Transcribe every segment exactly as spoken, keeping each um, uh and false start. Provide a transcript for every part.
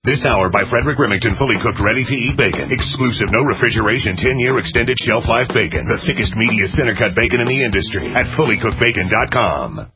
This hour by Frederick Remington, fully cooked, ready-to-eat bacon. Exclusive, no refrigeration, ten-year extended shelf life bacon. The thickest, meatiest center-cut bacon in the industry at fully cooked bacon dot com.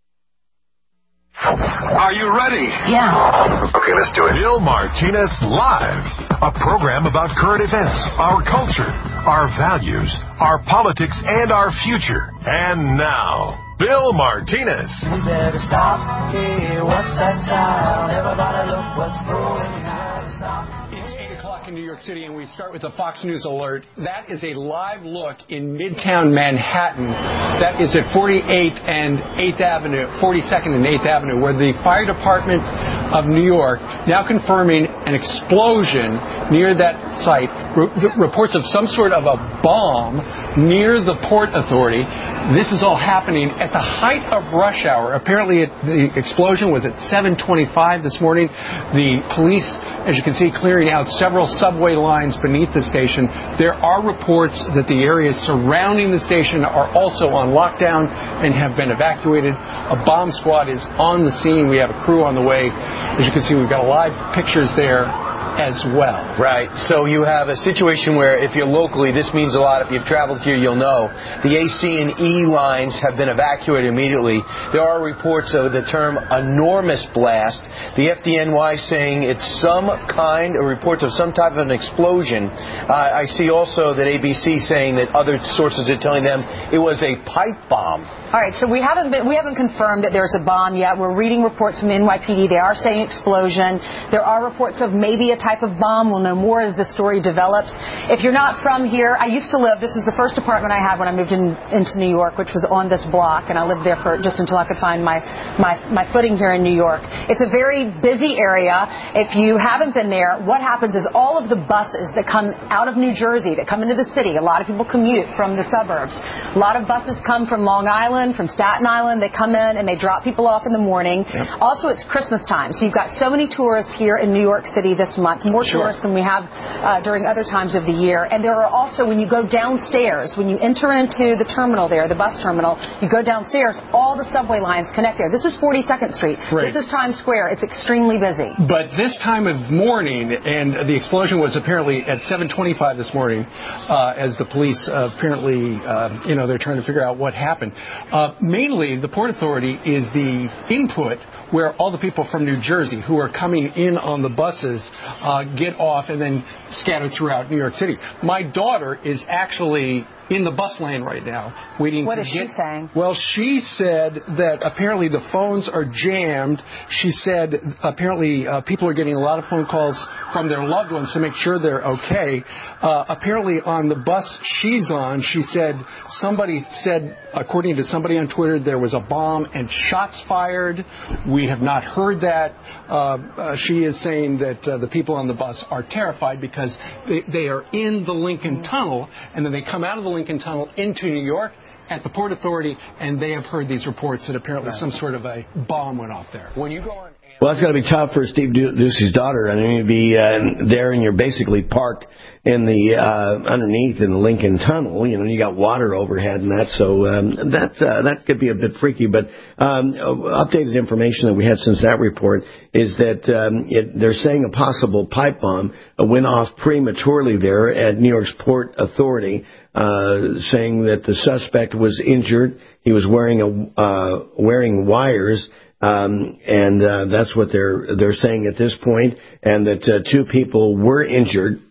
Are you ready? Yeah. Okay, let's do it. Bill Martinez Live, a program about current events, our culture, our values, our politics, and our future. And now, Bill Martinez. You better stop. Hey, what's that sound? Everybody look what's going. You better stop. It's eight o'clock in New York City, and we start with a Fox News alert. That is a live look in Midtown Manhattan. That is at forty-eighth and eighth Avenue, forty-second and eighth Avenue, where the fire department of New York now confirming an explosion near that site. Re- reports of some sort of a bomb near the Port Authority. This is all happening at the height of rush hour. Apparently, it, the explosion was at seven twenty-five this morning. The police, as you can see, clearing out several subway lines beneath the station. There are reports that the areas surrounding the station are also on lockdown and have been evacuated. A bomb squad is on the scene. We have a crew on the way. As you can see, we've got live pictures there as well. Right. So you have a situation where if you're locally, this means a lot. If you've traveled here, you'll know. The A C and E lines have been evacuated immediately. There are reports of the term enormous blast. The F D N Y saying it's some kind, or reports of some type of an explosion. Uh, I see also that A B C saying that other sources are telling them it was a pipe bomb. All right, so we haven't been, we haven't confirmed that there's a bomb yet. We're reading reports from N Y P D. They are saying explosion. There are reports of maybe a type of bomb. We'll know more as the story develops. If you're not from here, I used to live, this was the first apartment I had when I moved in, into New York, which was on this block, and I lived there for just until I could find my, my, my footing here in New York. It's a very busy area. If you haven't been there, what happens is all of the buses that come out of New Jersey, that come into the city, a lot of people commute from the suburbs. A lot of buses come from Long Island, from Staten Island. They come in and they drop people off in the morning. Yep. Also, it's Christmas time, so you've got so many tourists here in New York City this month, more sure. tourists than we have uh, during other times of the year. And there are also, when you go downstairs, when you enter into the terminal there, the bus terminal, you go downstairs, all the subway lines connect there. This is forty-second Street. Right. This is Times Square. It's extremely busy. But this time of morning, and the explosion was apparently at seven twenty-five this morning, uh, as the police uh, apparently, uh, you know, they're trying to figure out what happened. Uh, mainly, the Port Authority is the input where all the people from New Jersey who are coming in on the buses uh, get off and then scattered throughout New York City. My daughter is actually in the bus lane right now, waiting what to is get... she saying? Well, she said that apparently the phones are jammed. She said apparently uh, people are getting a lot of phone calls from their loved ones to make sure they're okay. Uh, apparently on the bus she's on, she said somebody said, according to somebody on Twitter, there was a bomb and shots fired. We have not heard that. Uh, uh, she is saying that uh, the people on the bus are terrified because they, they are in the Lincoln Tunnel, and then they come out of the Lincoln Tunnel into New York at the Port Authority, and they have heard these reports that apparently some sort of a bomb went off there. When you go on... Well, it's going to be tough for Steve Doocy's daughter. I mean, you'd be uh, there and you're basically parked in the uh, underneath in the Lincoln Tunnel. You know, you got water overhead and that, so um, that uh, that could be a bit freaky. But um, updated information that we had since that report is that um, it, they're saying a possible pipe bomb went off prematurely there at New York's Port Authority, uh, saying that the suspect was injured. He was wearing a uh, wearing wires. Um, and uh, that's what they're they're saying at this point, and that uh, two people were injured,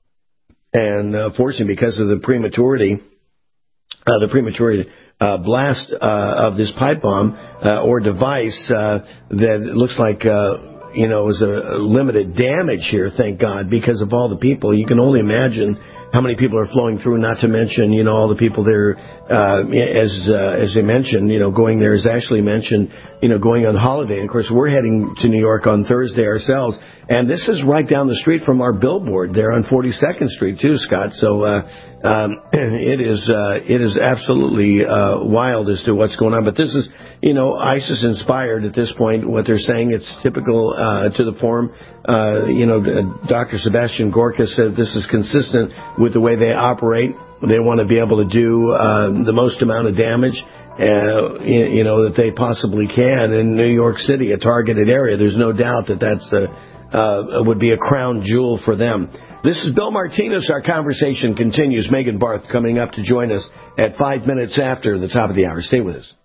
and uh, fortunately, because of the prematurity, uh, the premature uh, blast uh, of this pipe bomb uh, or device uh, that looks like uh, you know was a limited damage here. Thank God, because of all the people, you can only imagine how many people are flowing through, not to mention, you know, all the people there, uh, as, uh, as they mentioned, you know, going there is actually mentioned, you know, going on holiday. And of course, we're heading to New York on Thursday ourselves. And this is right down the street from our billboard there on forty-second Street too, Scott. So, uh, um, it is, uh, it is absolutely, uh, wild as to what's going on. But this is, you know, ISIS inspired at this point. What they're saying, it's typical, uh, to the form. Uh, you know, Doctor Sebastian Gorka said this is consistent with the way they operate. They want to be able to do uh, the most amount of damage, uh, you know, that they possibly can in New York City, a targeted area. There's no doubt that that's the uh, would be a crown jewel for them. This is Bill Martinez. Our conversation continues. Megan Barth coming up to join us at five minutes after the top of the hour. Stay with us.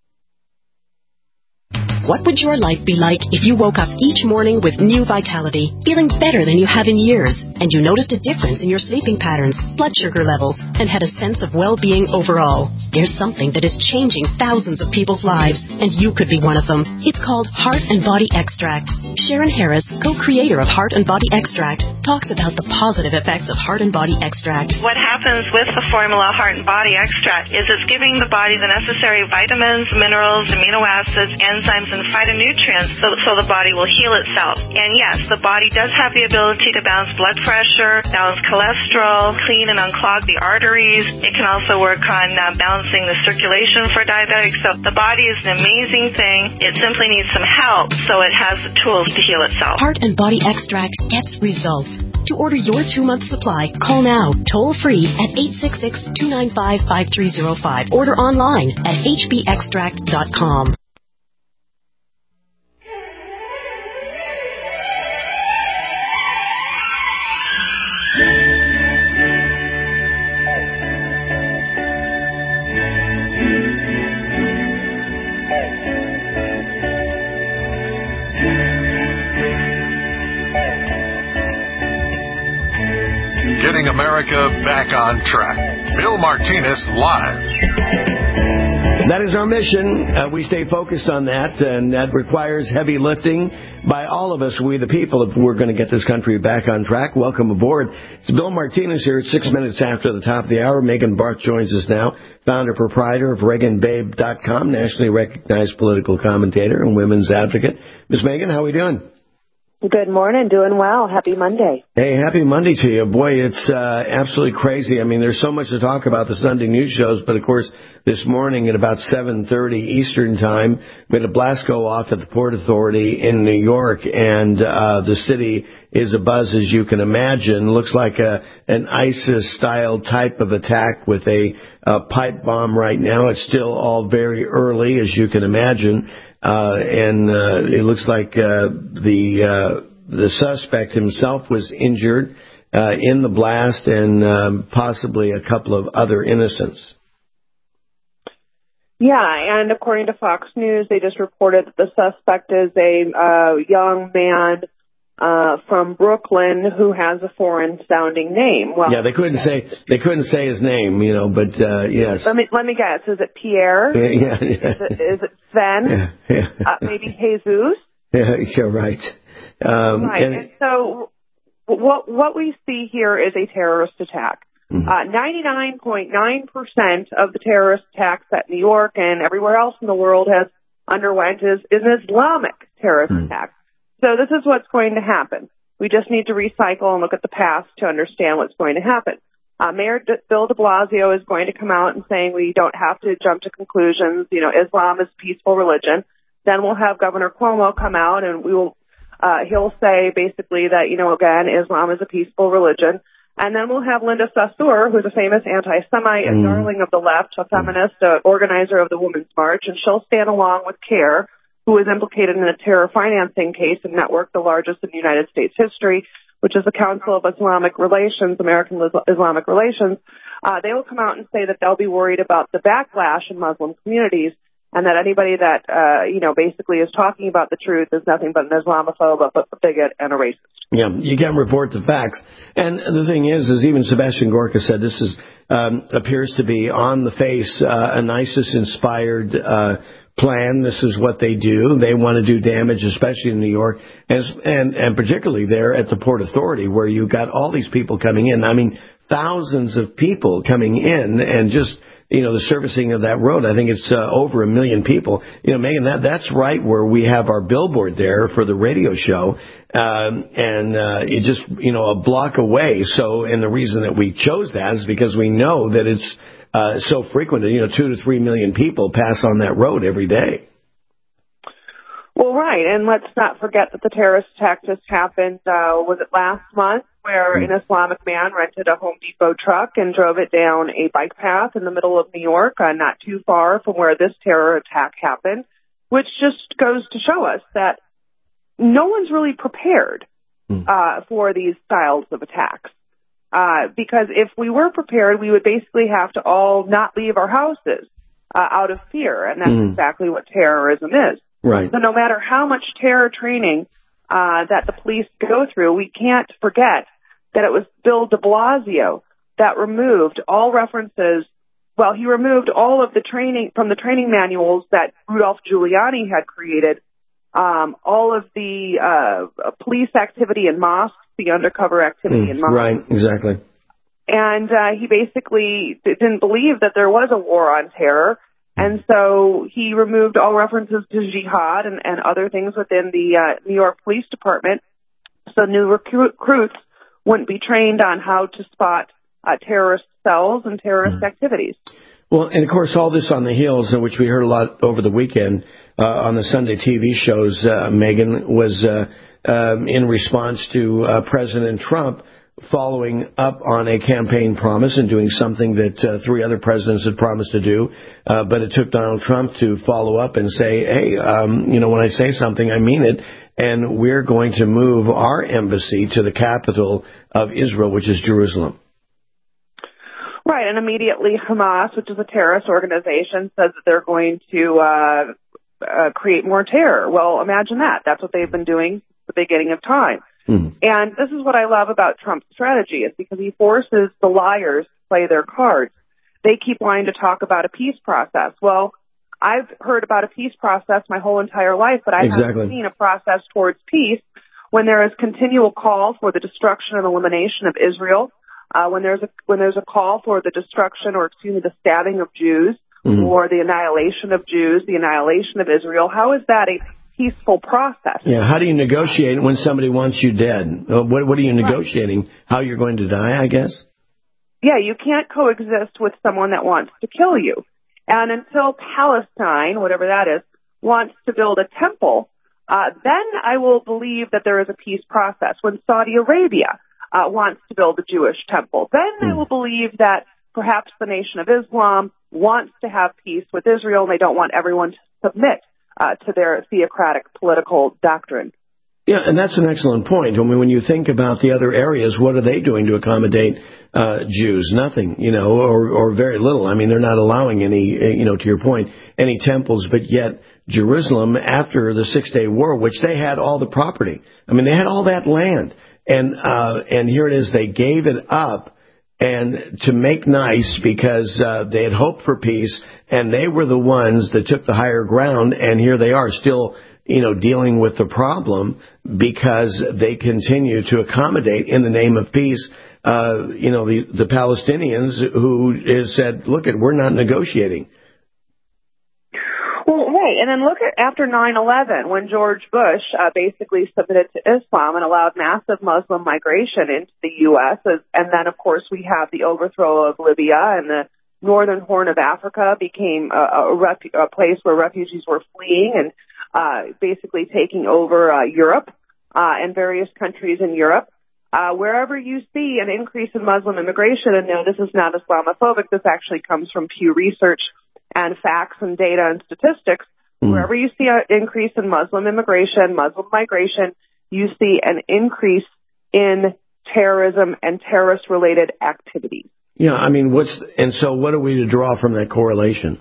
What would your life be like if you woke up each morning with new vitality, feeling better than you have in years, and you noticed a difference in your sleeping patterns, blood sugar levels, and had a sense of well-being overall? There's something that is changing thousands of people's lives, and you could be one of them. It's called Heart and Body Extract. Sharon Harris, co-creator of Heart and Body Extract, talks about the positive effects of Heart and Body Extract. What happens with the formula Heart and Body Extract is it's giving the body the necessary vitamins, minerals, amino acids, enzymes, and phytonutrients so, so the body will heal itself. And yes, the body does have the ability to balance blood pressure, balance cholesterol, clean and unclog the arteries. It can also work on uh, balancing the circulation for diabetics. So the body is an amazing thing. It simply needs some help so it has the tools to heal itself. Heart and Body Extract gets results. To order your two-month supply, call now, toll-free at eight six six, two nine five, five three zero five. Order online at h b extract dot com. Getting America back on track. Bill Martinez Live. That is our mission. Uh, we stay focused on that, and that requires heavy lifting by all of us, we the people, if we're going to get this country back on track. Welcome aboard. It's Bill Martinez here at six minutes after the top of the hour. Megan Barth joins us now, founder, proprietor of Reagan Babe dot com, nationally recognized political commentator and women's advocate. Miss Megan, how are we doing? Good morning. Doing well. Happy Monday. Hey, happy Monday to you. Boy, it's uh, absolutely crazy. I mean, there's so much to talk about the Sunday news shows, but of course, this morning at about seven thirty Eastern Time, we had a blast go off at the Port Authority in New York, and uh, the city is abuzz, as you can imagine. Looks like a, an ISIS-style type of attack with a, a pipe bomb right now. It's still all very early, as you can imagine. Uh, and uh, it looks like uh, the uh, the suspect himself was injured uh, in the blast, and um, possibly a couple of other innocents. Yeah, and according to Fox News, they just reported that the suspect is a uh, young man uh, from Brooklyn who has a foreign-sounding name. Well, yeah, they couldn't say they couldn't say his name, you know, but uh, yes. Let me let me guess. Is it Pierre? Yeah, yeah. yeah. Is, it, is it Sven? Yeah, yeah. Uh, maybe Jesus? Yeah, you're right. Um, right. And, and so, what what we see here is a terrorist attack. mm-hmm. Uh, ninety-nine point nine percent of the terrorist attacks that New York and everywhere else in the world has underwent is, is an Islamic terrorist mm-hmm. attack. So this is what's going to happen. We just need to recycle and look at the past to understand what's going to happen. Uh, Mayor D- Bill de Blasio is going to come out and saying we don't have to jump to conclusions. You know, Islam is a peaceful religion. Then we'll have Governor Cuomo come out and we will, uh, he'll say basically that, you know, again, Islam is a peaceful religion. And then we'll have Linda Sarsour, who's a famous anti-Semite, a mm. darling of the left, a feminist, an organizer of the Women's March, and she'll stand along with CARE, who was implicated in a terror financing case and network, the largest in United States history, which is the Council of Islamic Relations, American Islamic Relations. Uh, they will come out and say that they'll be worried about the backlash in Muslim communities, and that anybody that, uh, you know, basically is talking about the truth is nothing but an Islamophobe, a bigot, and a racist. Yeah, you can report the facts. And the thing is, is even Sebastian Gorka said this is um, appears to be on the face uh, an ISIS-inspired uh, plan. This is what they do. They want to do damage, especially in New York, and, and, and particularly there at the Port Authority, where you've got all these people coming in. I mean, thousands of people coming in, and just, you know, the servicing of that road. I think it's uh, over a million people. You know, Megan, that that's right where we have our billboard there for the radio show, um, and uh, it just, you know, a block away. So, and the reason that we chose that is because we know that it's uh, so frequented. You know, two to three million people pass on that road every day. Well, right, and let's not forget that the terrorist attack just happened, uh, was it last month, where an Islamic man rented a Home Depot truck and drove it down a bike path in the middle of New York, uh, not too far from where this terror attack happened, which just goes to show us that no one's really prepared mm. uh, for these styles of attacks. Uh, because if we were prepared, we would basically have to all not leave our houses uh, out of fear, and that's mm. exactly what terrorism is. Right. So no matter how much terror training uh, that the police go through, we can't forget that it was Bill de Blasio that removed all references. Well, he removed all of the training from the training manuals that Rudolph Giuliani had created, um, all of the uh, police activity in mosques, the undercover activity mm, in mosques. Right, exactly. And uh, he basically didn't believe that there was a war on terror, and so he removed all references to jihad and, and other things within the uh, New York Police Department, so new recruit, recruits wouldn't be trained on how to spot uh, terrorist cells and terrorist mm. activities. Well, and of course, all this on the heels, which we heard a lot over the weekend uh, on the Sunday T V shows, uh, Megan, was uh, um, in response to uh, President Trump following up on a campaign promise and doing something that uh, three other presidents had promised to do. Uh, but it took Donald Trump to follow up and say, hey, um, you know, when I say something, I mean it. And we're going to move our embassy to the capital of Israel, which is Jerusalem. Right, and immediately Hamas, which is a terrorist organization, says that they're going to uh, uh, create more terror. Well, imagine that. That's what they've been doing since the beginning of time. Mm-hmm. And this is what I love about Trump's strategy, is because he forces the liars to play their cards. They keep wanting to talk about a peace process. Well, I've heard about a peace process my whole entire life, but I exactly. haven't seen a process towards peace when there is continual call for the destruction and elimination of Israel, uh, when there's a when there's a call for the destruction or, excuse me, the stabbing of Jews, mm-hmm. or the annihilation of Jews, the annihilation of Israel. How is that a peaceful process? Yeah, how do you negotiate when somebody wants you dead? Uh, what, what are you negotiating? Right. How you're going to die, I guess? Yeah, you can't coexist with someone that wants to kill you. And until Palestine, whatever that is, wants to build a temple, uh, then I will believe that there is a peace process. When Saudi Arabia uh, wants to build a Jewish temple, then mm. I will believe that perhaps the Nation of Islam wants to have peace with Israel, and they don't want everyone to submit uh, to their theocratic political doctrine. Yeah, and that's an excellent point. I mean, when you think about the other areas, what are they doing to accommodate uh, Jews? Nothing, you know, or, or very little. I mean, they're not allowing any, you know, to your point, any temples, but yet Jerusalem, after the Six-Day War, which they had all the property. I mean, they had all that land. And, uh, and here it is, they gave it up and to make nice because uh, they had hoped for peace, and they were the ones that took the higher ground, and here they are still, you know, dealing with the problem because they continue to accommodate in the name of peace, uh, you know, the, the Palestinians who has said, look, it, we're not negotiating. Well, right. And then look at after nine eleven, when George Bush uh, basically submitted to Islam and allowed massive Muslim migration into the U S. And then, of course, we have the overthrow of Libya, and the northern Horn of Africa became a, a, refu- a place where refugees were fleeing and Uh, basically taking over uh, Europe uh, and various countries in Europe. Uh, wherever you see an increase in Muslim immigration, and no, this is not Islamophobic, this actually comes from Pew Research and facts and data and statistics. Mm. Wherever you see an increase in Muslim immigration, Muslim migration, you see an increase in terrorism and terrorist-related activities. Yeah, I mean, what's and so what are we to draw from that correlation?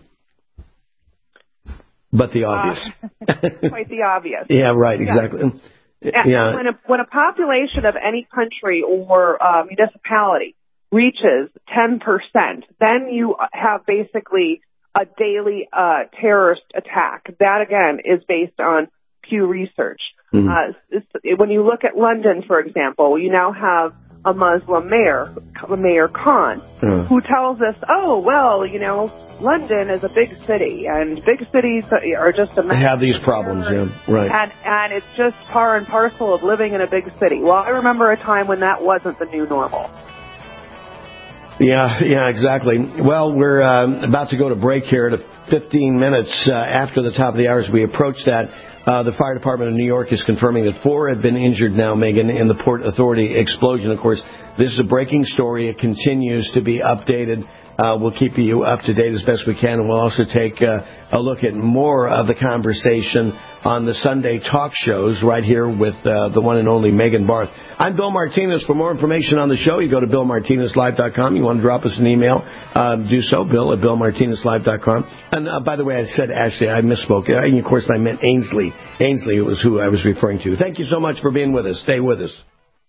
But the obvious. Uh, quite the obvious. Yeah, right, exactly. Yeah. yeah. When, a, when a population of any country or uh, municipality reaches ten percent, then you have basically a daily uh, terrorist attack. That, again, is based on Pew Research. Mm-hmm. Uh, it's, when you look at London, for example, you now have a Muslim mayor, Mayor Khan, uh. who tells us, oh, well, you know, London is a big city, and big cities are just a... They have these problems, yeah, right. And, and it's just par and parcel of living in a big city. Well, I remember a time when that wasn't the new normal. Yeah, yeah, exactly. Well, we're uh, about to go to break here at fifteen minutes uh, after the top of the hour as we approach that. Uh, the fire department of New York is confirming that four have been injured now, Megan, in the Port Authority explosion. Of course, this is a breaking story. It continues to be updated. Uh, we'll keep you up to date as best we can, and we'll also take uh, a look at more of the conversation on the Sunday talk shows right here with uh, the one and only Megan Barth. I'm Bill Martinez. For more information on the show, you go to bill martinez live dot com. You want to drop us an email, um, do so, bill at bill martinez live dot com. And uh, by the way, I said Ashley, I misspoke. I, of course, I meant Ainsley. Ainsley was who I was referring to. Thank you so much for being with us. Stay with us.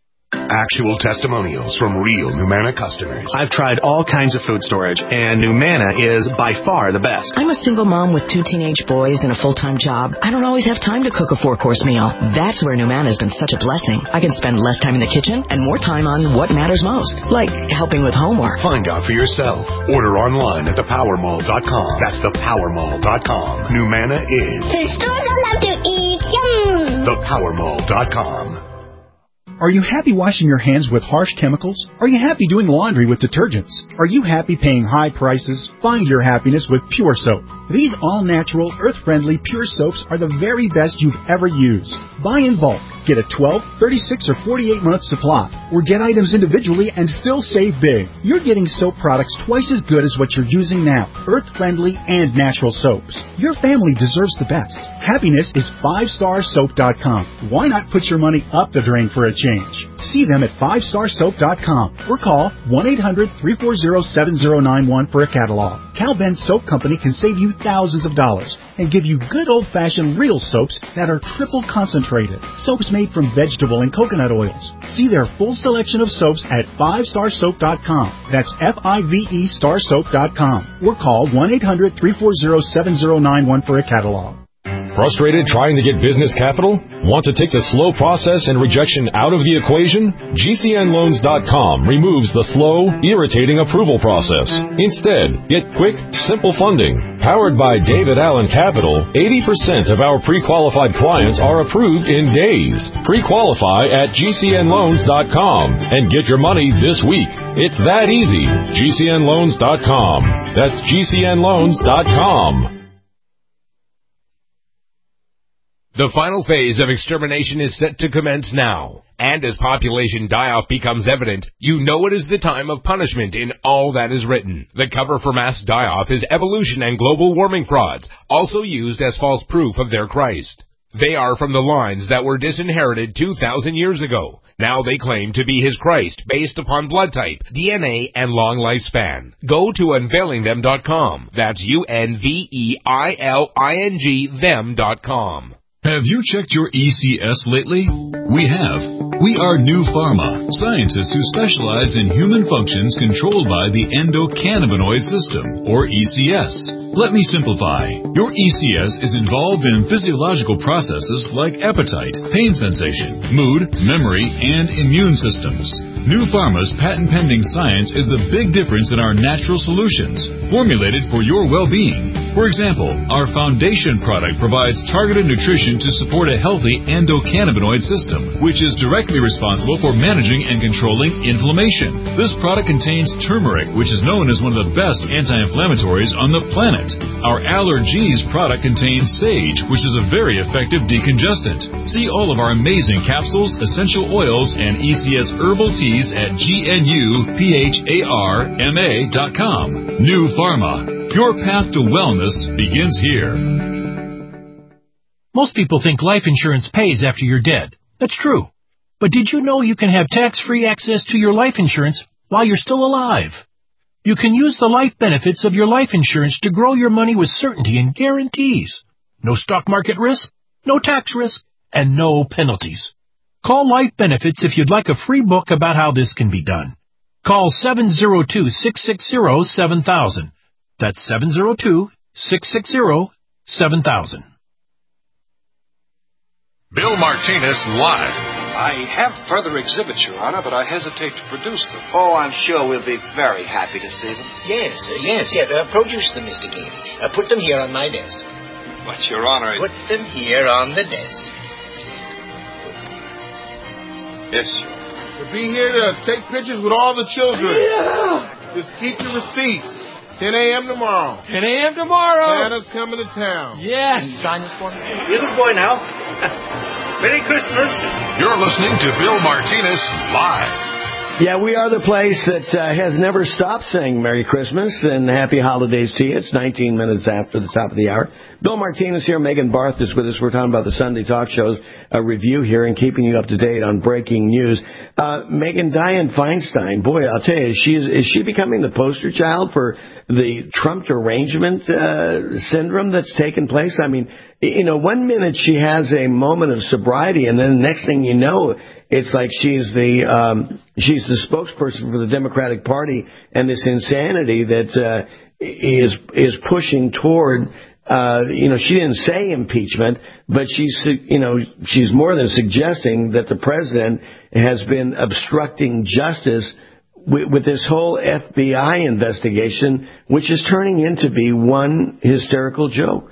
Actual testimonials from real Numana customers. I've tried all kinds of food storage, and Numana is by far the best. I'm a single mom with two teenage boys and a full-time job. I don't always have time to cook a four-course meal. That's where Numana has been such a blessing. I can spend less time in the kitchen and more time on what matters most, like helping with homework. Find out for yourself. Order online at the power mall dot com. That's the power mall dot com. Numana is the stores I love to eat. Yum! the power mall dot com. Are you happy washing your hands with harsh chemicals? Are you happy doing laundry with detergents? Are you happy paying high prices? Find your happiness with Pure Soap. These all-natural, earth-friendly Pure Soaps are the very best you've ever used. Buy in bulk. Get a twelve, thirty-six, or forty-eight month supply. Or get items individually and still save big. You're getting soap products twice as good as what you're using now. Earth-friendly and natural soaps. Your family deserves the best. Happiness is five star soap dot com. Why not put your money up the drain for a change? See them at five star soap dot com or call one eight hundred, three four zero, seven zero nine one for a catalog. Cal Ben Soap Company can save you thousands of dollars and give you good old-fashioned real soaps that are triple concentrated. Soaps made from vegetable and coconut oils. See their full selection of soaps at five star soap dot com. That's F I V E star soap dot com. Or call one eight hundred, three four zero, seven zero nine one for a catalog. Frustrated trying to get business capital? Want to take the slow process and rejection out of the equation? G C N loans dot com removes the slow, irritating approval process. Instead, get quick, simple funding. Powered by David Allen Capital, eighty percent of our pre-qualified clients are approved in days. Pre-qualify at G C N loans dot com and get your money this week. It's that easy. G C N loans dot com. That's G C N loans dot com. The final phase of extermination is set to commence now. And as population die-off becomes evident, you know it is the time of punishment in all that is written. The cover for mass die-off is evolution and global warming frauds, also used as false proof of their Christ. They are from the lines that were disinherited two thousand years ago. Now they claim to be his Christ based upon blood type, D N A, and long lifespan. Go to unveiling them dot com. That's U N V E I L I N G them dot com. Have you checked your E C S lately? We have. We are New Pharma, scientists who specialize in human functions controlled by the endocannabinoid system, or E C S. Let me simplify. Your E C S is involved in physiological processes like appetite, pain sensation, mood, memory, and immune systems. New Pharma's patent-pending science is the big difference in our natural solutions, formulated for your well-being. For example, our foundation product provides targeted nutrition to support a healthy endocannabinoid system, which is directly responsible for managing and controlling inflammation. This product contains turmeric, which is known as one of the best anti-inflammatories on the planet. Our Allergies product contains sage, which is a very effective decongestant. See all of our amazing capsules, essential oils, and E C S herbal teas at G N U P H A R M A dot com. New Pharma. Your path to wellness begins here. Most people think life insurance pays after you're dead. That's true. But did you know you can have tax-free access to your life insurance while you're still alive? You can use the life benefits of your life insurance to grow your money with certainty and guarantees. No stock market risk, no tax risk, and no penalties. Call Life Benefits if you'd like a free book about how this can be done. Call seven zero two, six six zero, seven thousand. That's seven zero two, six six zero, seven thousand. Bill Martinez Live. I have further exhibits, Your Honor, but I hesitate to produce them. Oh, I'm sure we'll be very happy to see them. Yes, uh, yes, yes. Uh, produce them, Mister Gailey. Uh, put them here on my desk. But, Your Honor... I... Put them here on the desk. Yes, Your Honor. We'll be here to take pictures with all the children. Yeah. Just keep your receipts. ten a.m. tomorrow. ten a.m. tomorrow. Santa's coming to town. Yes. Can you sign this for me? Little boy now. Merry Christmas. You're listening to Bill Martinez Live. Yeah, we are the place that uh, has never stopped saying Merry Christmas and Happy Holidays to you. It's nineteen minutes after the top of the hour. Bill Martinez here. Megan Barth is with us. We're talking about the Sunday talk shows, a review here, and keeping you up to date on breaking news. Uh, Megan, Dianne Feinstein, boy, I'll tell you, she is, is she becoming the poster child for the Trump derangement uh, syndrome that's taken place? I mean, you know, one minute she has a moment of sobriety, and then the next thing you know, it's like she's the um, she's the spokesperson for the Democratic Party, and this insanity that uh, is is pushing toward. Uh, you know, she didn't say impeachment, but she's, you know, she's more than suggesting that the president has been obstructing justice with, with this whole F B I investigation, which is turning into be one hysterical joke.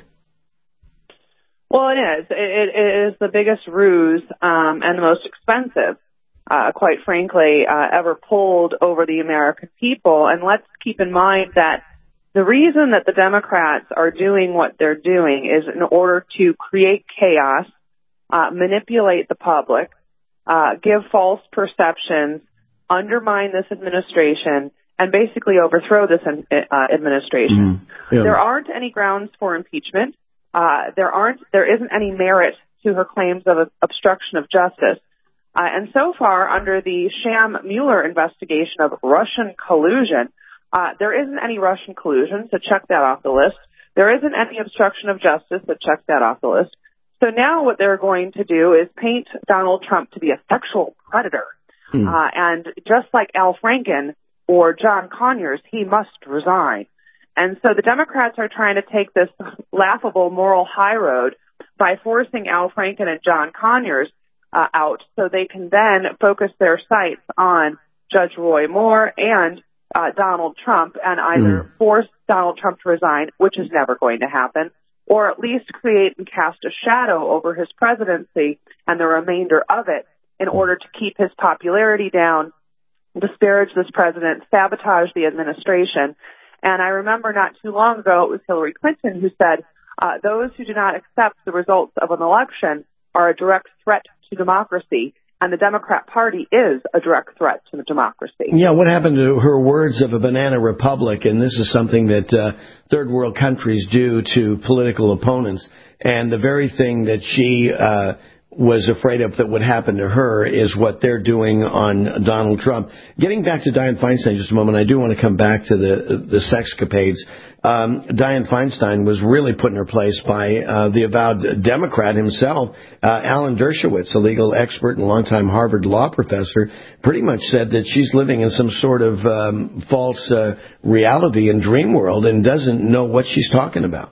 Well, it is. It, it is the biggest ruse um, and the most expensive, uh, quite frankly, uh, ever pulled over the American people. And let's keep in mind that the reason that the Democrats are doing what they're doing is in order to create chaos, uh, manipulate the public, uh, give false perceptions, undermine this administration, and basically overthrow this uh, administration. Mm, yeah. There aren't any grounds for impeachment. Uh, there aren't. There isn't any merit to her claims of obstruction of justice. Uh, and so far, under the sham Mueller investigation of Russian collusion, Uh, there isn't any Russian collusion, so check that off the list. There isn't any obstruction of justice, so check that off the list. So now what they're going to do is paint Donald Trump to be a sexual predator. Mm. Uh, and just like Al Franken or John Conyers, he must resign. And so the Democrats are trying to take this laughable moral high road by forcing Al Franken and John Conyers uh, out so they can then focus their sights on Judge Roy Moore and Uh, Donald Trump, and either mm. force Donald Trump to resign, which is never going to happen, or at least create and cast a shadow over his presidency and the remainder of it in order to keep his popularity down, disparage this president, sabotage the administration. And I remember not too long ago, it was Hillary Clinton who said, uh, those who do not accept the results of an election are a direct threat to democracy. And the Democrat Party is a direct threat to the democracy. Yeah, what happened to her words of a banana republic? And this is something that uh, third world countries do to political opponents. And the very thing that she uh, was afraid of that would happen to her is what they're doing on Donald Trump. Getting back to Dianne Feinstein just a moment, I do want to come back to the the sexcapades. Um, Dianne Feinstein was really put in her place by uh, the avowed Democrat himself, uh, Alan Dershowitz, a legal expert and longtime Harvard law professor, pretty much said that she's living in some sort of um, false uh, reality and dream world and doesn't know what she's talking about.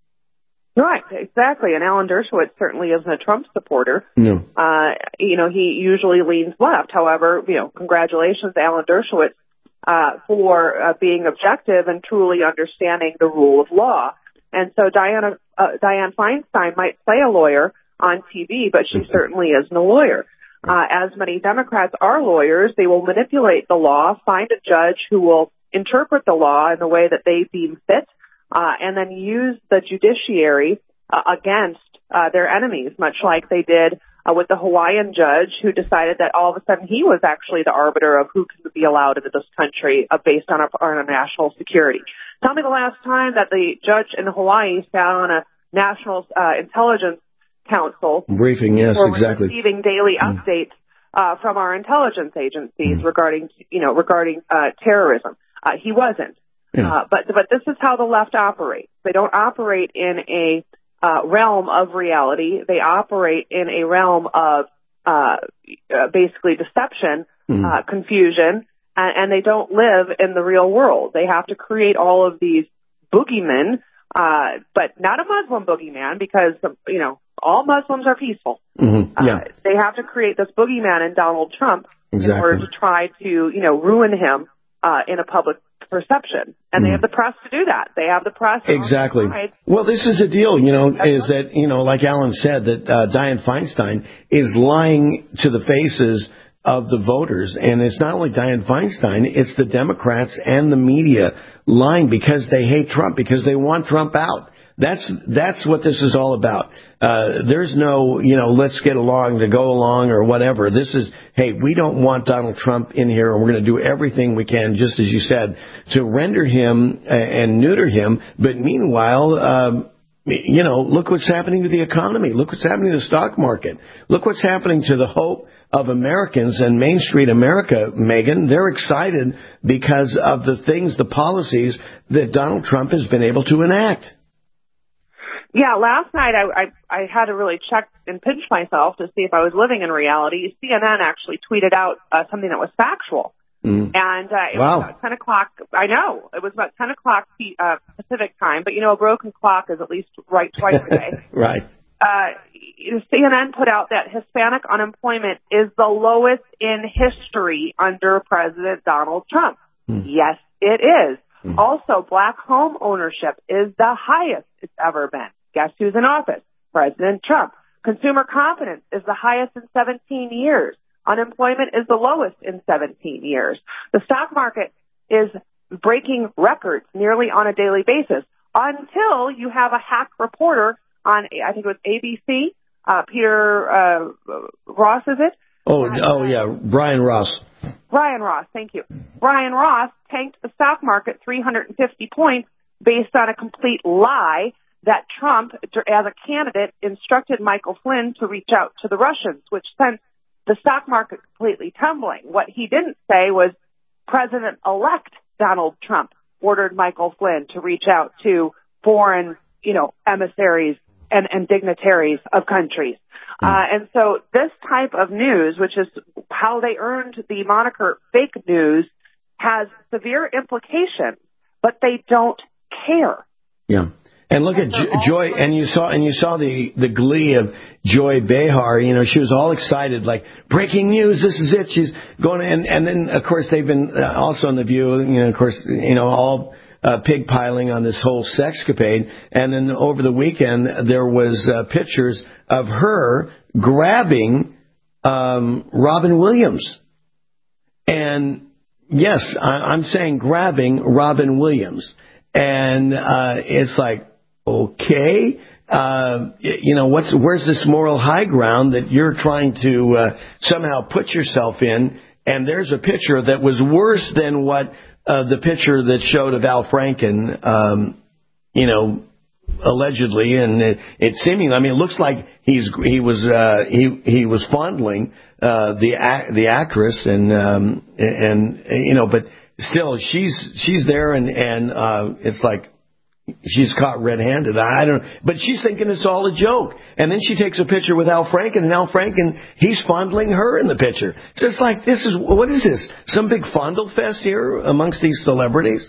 Right, exactly. And Alan Dershowitz certainly isn't a Trump supporter. No. Uh, you know, he usually leans left. However, you know, congratulations, Alan Dershowitz, uh, for uh, being objective and truly understanding the rule of law. And so Diana, uh, Dianne Feinstein might play a lawyer on T V, but she certainly isn't a lawyer. Uh, as many Democrats are lawyers, they will manipulate the law, find a judge who will interpret the law in the way that they deem fit, Uh, and then use the judiciary uh, against uh, their enemies, much like they did uh, with the Hawaiian judge who decided that all of a sudden he was actually the arbiter of who can be allowed into this country uh, based on our, on our national security. Tell me the last time that the judge in Hawaii sat on a national uh, intelligence council briefing, yes, or exactly, receiving daily mm. updates uh, from our intelligence agencies mm. regarding, you know, regarding uh, terrorism. Uh, he wasn't. Yeah. Uh, but but this is how the left operates. They don't operate in a uh, realm of reality. They operate in a realm of uh, basically deception, mm. uh, confusion, and, and they don't live in the real world. They have to create all of these boogeymen, uh, but not a Muslim boogeyman because, you know, all Muslims are peaceful. Mm-hmm. Yeah. Uh, they have to create this boogeyman in Donald Trump exactly. in order to try to, you know, ruin him uh, in a public perception. And mm. they have the press to do that. They have the press. Exactly. Well, this is the deal, you know, is that, you know, like Alan said, that uh, Dianne Feinstein is lying to the faces of the voters. And it's not only Dianne Feinstein, it's the Democrats and the media lying because they hate Trump, because they want Trump out. That's that's what this is all about. Uh, there's no, you know, let's get along to go along or whatever. This is hey, we don't want Donald Trump in here, and we're going to do everything we can, just as you said, to render him uh, and neuter him. But meanwhile, um, you know, look what's happening to the economy. Look what's happening to the stock market. Look what's happening to the hope of Americans and Main Street America, Megan. They're excited because of the things, the policies that Donald Trump has been able to enact. Yeah, last night I, I I had to really check and pinch myself to see if I was living in reality. C N N actually tweeted out uh, something that was factual. Mm. And uh, it wow. was about ten o'clock. I know. It was about ten o'clock uh, Pacific time. But, you know, a broken clock is at least right twice a day. Right. Uh, C N N put out that Hispanic unemployment is the lowest in history under President Donald Trump. Mm. Yes, it is. Mm. Also, black home ownership is the highest it's ever been. Guess who's in office? President Trump. Consumer confidence is the highest in seventeen years. Unemployment is the lowest in seventeen years. The stock market is breaking records nearly on a daily basis until you have a hack reporter on, I think it was A B C, uh, Peter uh, Ross, is it? Oh, uh, oh yeah, Brian Ross. Brian Ross, thank you. Brian Ross tanked the stock market three hundred fifty points based on a complete lie that Trump, as a candidate, instructed Michael Flynn to reach out to the Russians, which sent the stock market completely tumbling. What he didn't say was President-elect Donald Trump ordered Michael Flynn to reach out to foreign, you know, emissaries and, and dignitaries of countries. Mm. Uh, and so this type of news, which is how they earned the moniker fake news, has severe implications, but they don't care. Yeah. And look at jo- Joy, and you saw, and you saw the, the glee of Joy Behar. You know, she was all excited, like, breaking news, this is it. She's going, and, and then, of course, they've been uh, also on The View, you know, of course, you know, all uh, pig-piling on this whole sexcapade. And then over the weekend, there was uh, pictures of her grabbing um, Robin Williams. And, yes, I, I'm saying grabbing Robin Williams. And uh, it's like, okay, uh, you know, what's where's this moral high ground that you're trying to uh, somehow put yourself in? And there's a picture that was worse than what uh, the picture that showed of Al Franken, um, you know, allegedly, and it, it seemingly, I mean, it looks like he's he was uh, he he was fondling uh, the the actress, and um, and you know, but still, she's she's there, and and uh, it's like. She's caught red-handed. I don't know. But she's thinking it's all a joke. And then she takes a picture with Al Franken, and Al Franken, he's fondling her in the picture. It's just like, this is, what is this? Some big fondle fest here amongst these celebrities?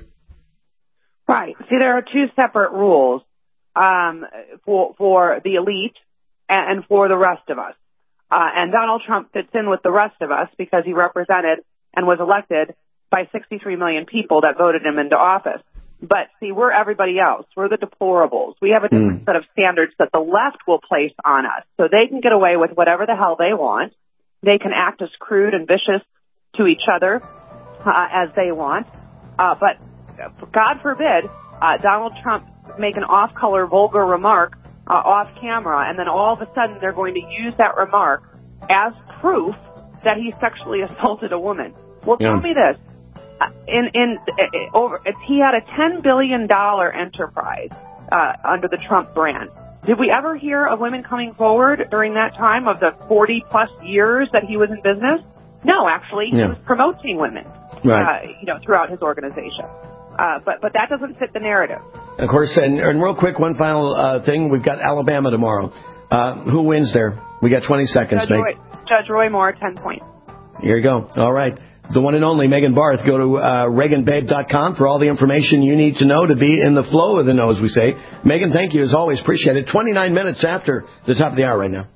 Right. See, there are two separate rules um, for, for the elite and, and for the rest of us. Uh, and Donald Trump fits in with the rest of us because he represented and was elected by sixty-three million people that voted him into office. But, see, we're everybody else. We're the deplorables. We have a different mm. set of standards that the left will place on us. So they can get away with whatever the hell they want. They can act as crude and vicious to each other uh, as they want. Uh, but, God forbid, uh, Donald Trump make an off-color, vulgar remark uh, off-camera, and then all of a sudden they're going to use that remark as proof that he sexually assaulted a woman. Well, yeah. Tell me this. In in uh, over, he had a ten billion dollar enterprise uh, under the Trump brand. Did we ever hear of women coming forward during that time of the forty plus years that he was in business? No, actually, yeah. He was promoting women, right. uh, you know, throughout his organization. Uh, but but that doesn't fit the narrative. Of course, and, and real quick, one final uh, thing: we've got Alabama tomorrow. Uh, who wins there? We got twenty seconds. Judge Roy, Judge Roy Moore, ten points. Here you go. All right. The one and only Megan Barth. Go to uh, Reagan Babe dot com for all the information you need to know to be in the flow of the know, as we say. Megan, thank you as always. Appreciate it. twenty-nine minutes after the top of the hour right now.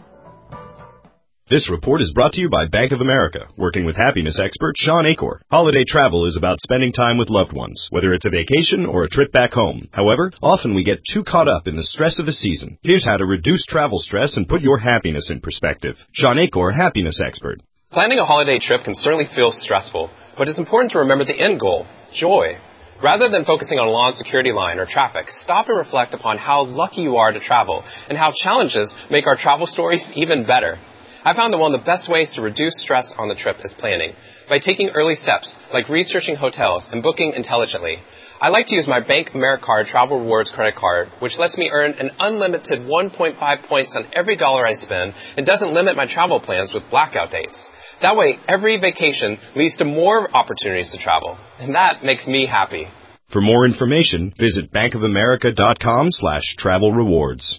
This report is brought to you by Bank of America, working with happiness expert Sean Acor. Holiday travel is about spending time with loved ones, whether it's a vacation or a trip back home. However, often we get too caught up in the stress of the season. Here's how to reduce travel stress and put your happiness in perspective. Sean Acor, happiness expert. Planning a holiday trip can certainly feel stressful, but it's important to remember the end goal, joy. Rather than focusing on a long security line or traffic, stop and reflect upon how lucky you are to travel and how challenges make our travel stories even better. I found that one of the best ways to reduce stress on the trip is planning, by taking early steps, like researching hotels and booking intelligently. I like to use my Bank AmeriCard Travel Rewards credit card, which lets me earn an unlimited one point five points on every dollar I spend and doesn't limit my travel plans with blackout dates. That way, every vacation leads to more opportunities to travel, and that makes me happy. For more information, visit bankofamerica.com slash travel rewards.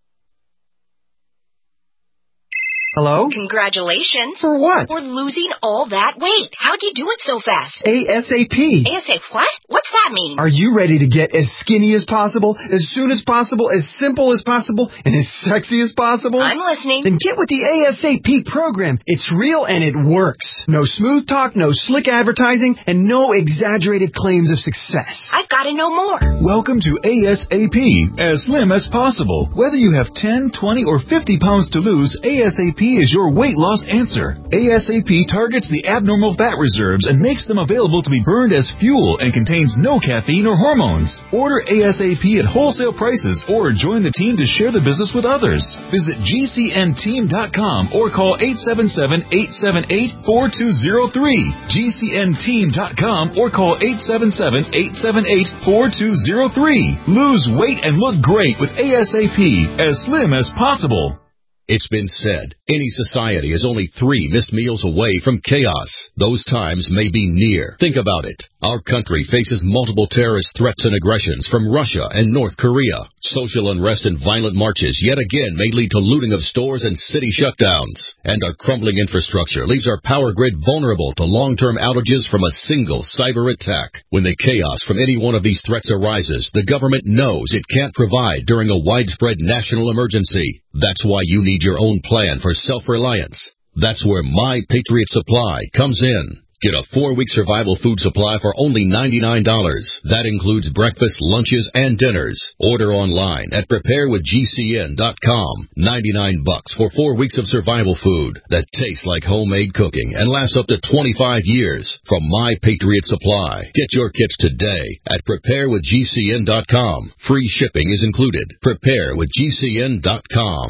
Hello? Congratulations. For what? For losing all that weight. How'd you do it so fast? ASAP. ASAP what? What's that mean? Are you ready to get as skinny as possible, as soon as possible, as simple as possible, and as sexy as possible? I'm listening. Then get with the ASAP program. It's real and it works. No smooth talk, no slick advertising, and no exaggerated claims of success. I've got to know more. Welcome to ASAP, as slim as possible. Whether you have ten, twenty, or fifty pounds to lose, ASAP is your weight loss answer. ASAP targets the abnormal fat reserves and makes them available to be burned as fuel and contains no caffeine or hormones. Order ASAP at wholesale prices or join the team to share the business with others. Visit G C N team dot com or call eight seven seven, eight seven eight, four two zero three. G C N team dot com or call eight seven seven, eight seven eight, four two zero three. Lose weight and look great with ASAP, as slim as possible. It's been said, any society is only three missed meals away from chaos. Those times may be near. Think about it. Our country faces multiple terrorist threats and aggressions from Russia and North Korea. Social unrest and violent marches yet again may lead to looting of stores and city shutdowns. And our crumbling infrastructure leaves our power grid vulnerable to long-term outages from a single cyber attack. When the chaos from any one of these threats arises, the government knows it can't provide during a widespread national emergency. That's why you need your own plan for self-reliance. That's where My Patriot Supply comes in. Get a four-week survival food supply for only ninety-nine dollars. That includes breakfast, lunches, and dinners. Order online at prepare with G C N dot com. ninety-nine bucks for four weeks of survival food that tastes like homemade cooking and lasts up to twenty-five years from My Patriot Supply. Get your kits today at prepare with G C N dot com. Free shipping is included. prepare with G C N dot com.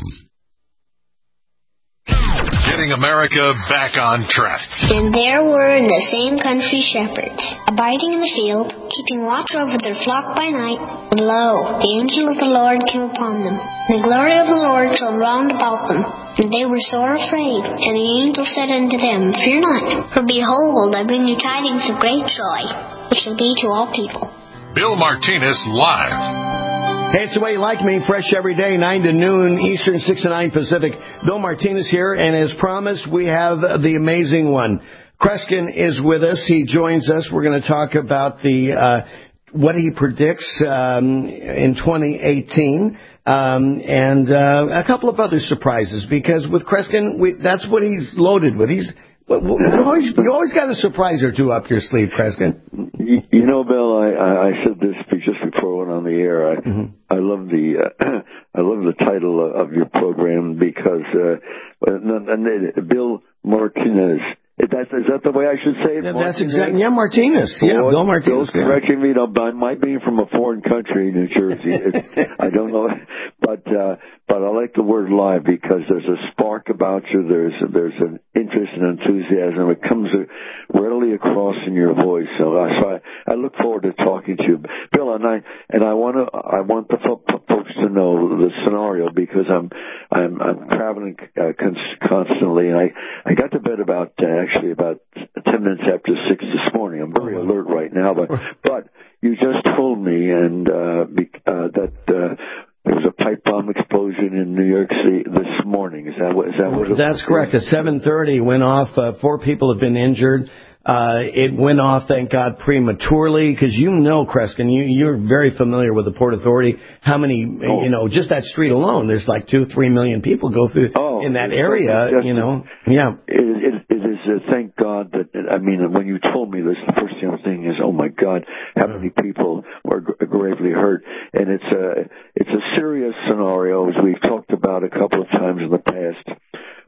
Getting America back on track. And there were in the same country shepherds, abiding in the field, keeping watch over their flock by night. And lo, the angel of the Lord came upon them, and the glory of the Lord shone round about them. And they were sore afraid. And the angel said unto them, Fear not, for behold, I bring you tidings of great joy, which shall be to all people. Bill Martinez live. Hey, it's the way you like me, fresh every day, nine to noon Eastern, six to nine Pacific. Bill Martinez here, and as promised, we have the amazing one. Kreskin is with us. He joins us. We're going to talk about the uh, what he predicts um, in twenty eighteen. Um, and uh, a couple of other surprises, because with Kreskin, we, that's what he's loaded with. He's you always, you always got a surprise or two up your sleeve, Kreskin. You, you know, Bill, I, I, I said this just before I went on the air. I, mm-hmm. I love the uh, I love the title of your program because uh, and, and Bill Martinez. That, is that the way I should say it? Yeah, that's exactly. Yeah, Martinez. Yeah, Bill Martinez. Bill's correcting me. No, by my being from a foreign country, New Jersey, it, I don't know, but uh, but I like the word live because there's a spark about you. There's there's an interest and enthusiasm. It comes readily across in your voice. So, uh, so I, I look forward to talking to you, Bill. And I and I want to I want the folks to know the scenario because I'm I'm I'm traveling uh, constantly, and I I got to bed about. Uh, Actually, about ten minutes after six this morning. I'm very alert right now, but but you just told me and uh, be, uh, that uh, there was a pipe bomb explosion in New York City this morning. Is that what? Is that what? It That's was? correct. At seven thirty, went off. Uh, four people have been injured. Uh, it went off, thank God, prematurely, because you know, Kreskin, you, you're very familiar with the Port Authority. How many, oh. you know, just that street alone, there's like two, three million people go through oh, in that area, just, you know. Yeah. It, it, it is, uh, thank God that, I mean, when you told me this, the first thing I was thinking is, oh my God, how many people were g- gravely hurt. And it's a, it's a serious scenario, as we've talked about a couple of times in the past,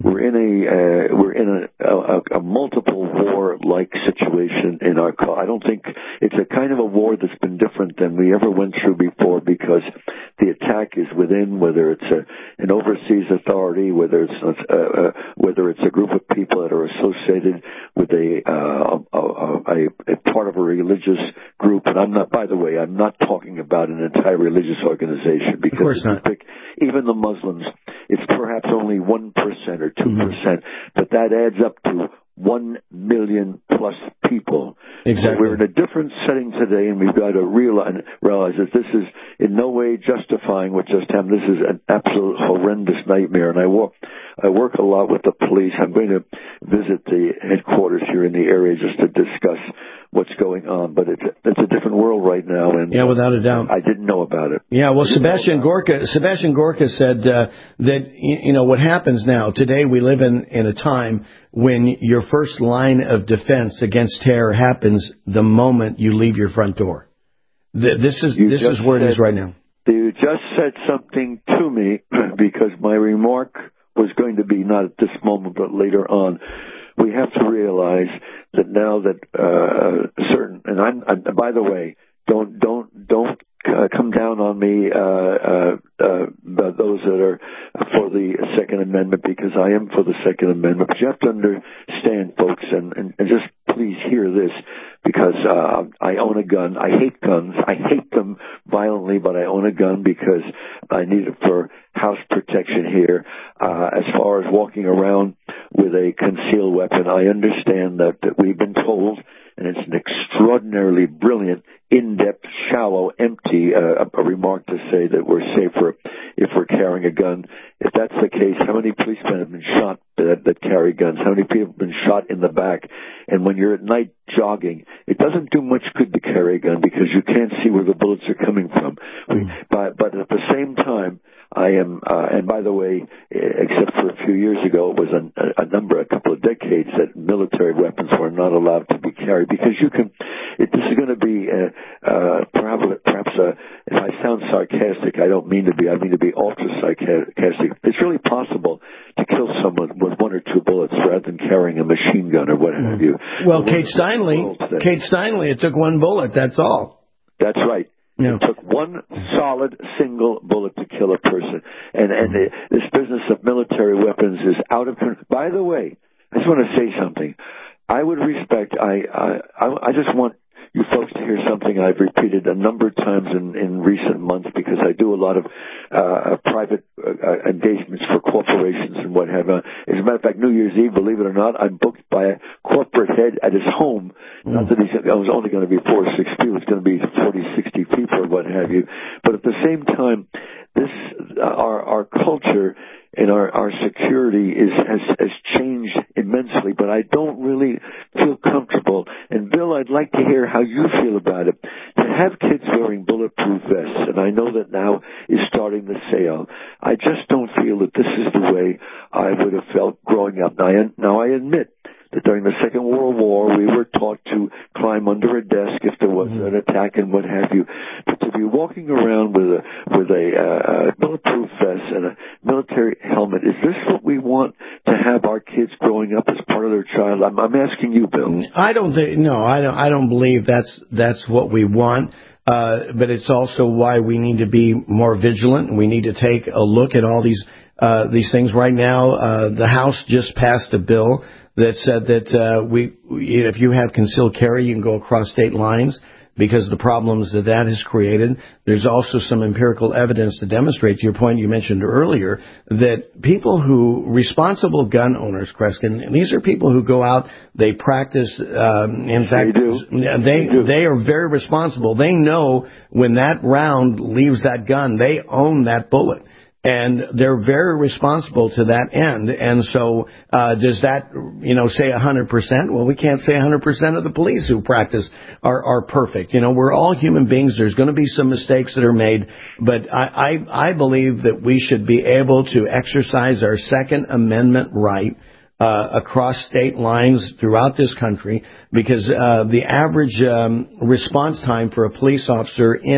we're in a uh, we're in a, a, a multiple war-like situation in our call. I don't think it's a kind of a war that's been different than we ever went through before, because the attack is within, whether it's a, an overseas authority, whether it's a, uh, whether it's a group of people that are associated with a, uh, a, a, a part of a religious group. And I'm not, by the way, I'm not talking about an entire religious organization, because of course if you not. pick even the Muslims, it's perhaps only one percent or two percent, mm-hmm. but that adds up to one million plus people. Exactly. So we're in a different setting today, and we've got to realize, realize that this is in no way justifying what just happened. This is an absolute horrendous nightmare, and I work, I work a lot with the police. I'm going to visit the headquarters here in the area just to discuss what's going on, but it's a, it's a different world right now, and yeah, without a doubt, I didn't know about it. Yeah, well, Sebastian Gorka, Sebastian Gorka said uh, that you know what happens now. Today, we live in in a time when your first line of defense against terror happens the moment you leave your front door. This is you this is where said, it is right now. You just said something to me because my remark was going to be not at this moment, but later on. We have to realize that now that uh, certain, and I'm, I'm, by the way, don't don't don't uh, come down on me, uh, uh, uh, those that are for the Second Amendment, because I am for the Second Amendment. But you have to understand, folks, and, and, and just please hear this, because uh, I own a gun. I hate guns. I hate them violently, but I own a gun because I need it for house protection here. Uh, as far as walking around with a concealed weapon, I understand that, that we've been told, and it's an extraordinarily brilliant, in-depth, shallow, empty uh, a remark to say that we're safer if we're carrying a gun. If that's the case, how many policemen have been shot that, that carry guns? How many people have been shot in the back? And when you're at night jogging, it doesn't do much good to carry a gun because you can't see where the bullets are coming from. We, but, but at the same time, I am, uh, and by the way, except for a few years ago, it was a, a number, a couple of decades that military weapons were not allowed to be carried, because you can, it, this is going to be, uh, uh, perhaps, perhaps uh, if I sound sarcastic, I don't mean to be, I mean to be ultra sarcastic. It's really possible to kill someone with one or two bullets rather than carrying a machine gun or what have you. Well, Kate Steinle, Kate Steinle, it took one bullet, that's all. That's right. Yeah. It took one solid single bullet to kill a person. And and the, this business of military weapons is out of control. By the way, I just want to say something. I would respect, I, I, I just want you folks to hear something I've repeated a number of times in, in recent months, because I do a lot of uh, private uh, engagements for corporations and what have you. As a matter of fact, New Year's Eve, believe it or not, I'm booked by a corporate head at his home. Mm. Not that he's, I was only going to be four or six people. It's going to be forty, sixty people or what have you. But at the same time, this uh, our our culture and our, our security is has, has changed immensely, but I don't really feel comfortable. And Bill, I'd like to hear how you feel about it. To have kids wearing bulletproof vests, and I know that now is starting the sale, I just don't feel that this is the way I would have felt growing up. Now I, now I admit that during the Second World War, we were taught to climb under a desk if there was an attack and what have you. But to be walking around with a with a uh, bulletproof vest and a military helmet, is this what we want to have our kids growing up as part of their child? I'm, I'm asking you, Bill. I don't think. No, I don't. I don't believe that's that's what we want. Uh, but it's also why we need to be more vigilant. We need to take a look at all these uh, these things right now. Uh, the House just passed a bill that said that uh, we, if you have concealed carry, you can go across state lines because of the problems that that has created. There's also some empirical evidence to demonstrate, to your point you mentioned earlier, that people who, responsible gun owners, Kreskin, these are people who go out, they practice, um, in fact, they, do. they, they, they are very responsible. They know when that round leaves that gun, they own that bullet. And they're very responsible to that end. And so, uh, does that, you know, say one hundred percent? Well, we can't say one hundred percent of the police who practice are, are perfect. You know, we're all human beings. There's going to be some mistakes that are made. But I, I, I believe that we should be able to exercise our Second Amendment right Uh, across state lines throughout this country, because uh, the average um, response time for a police officer in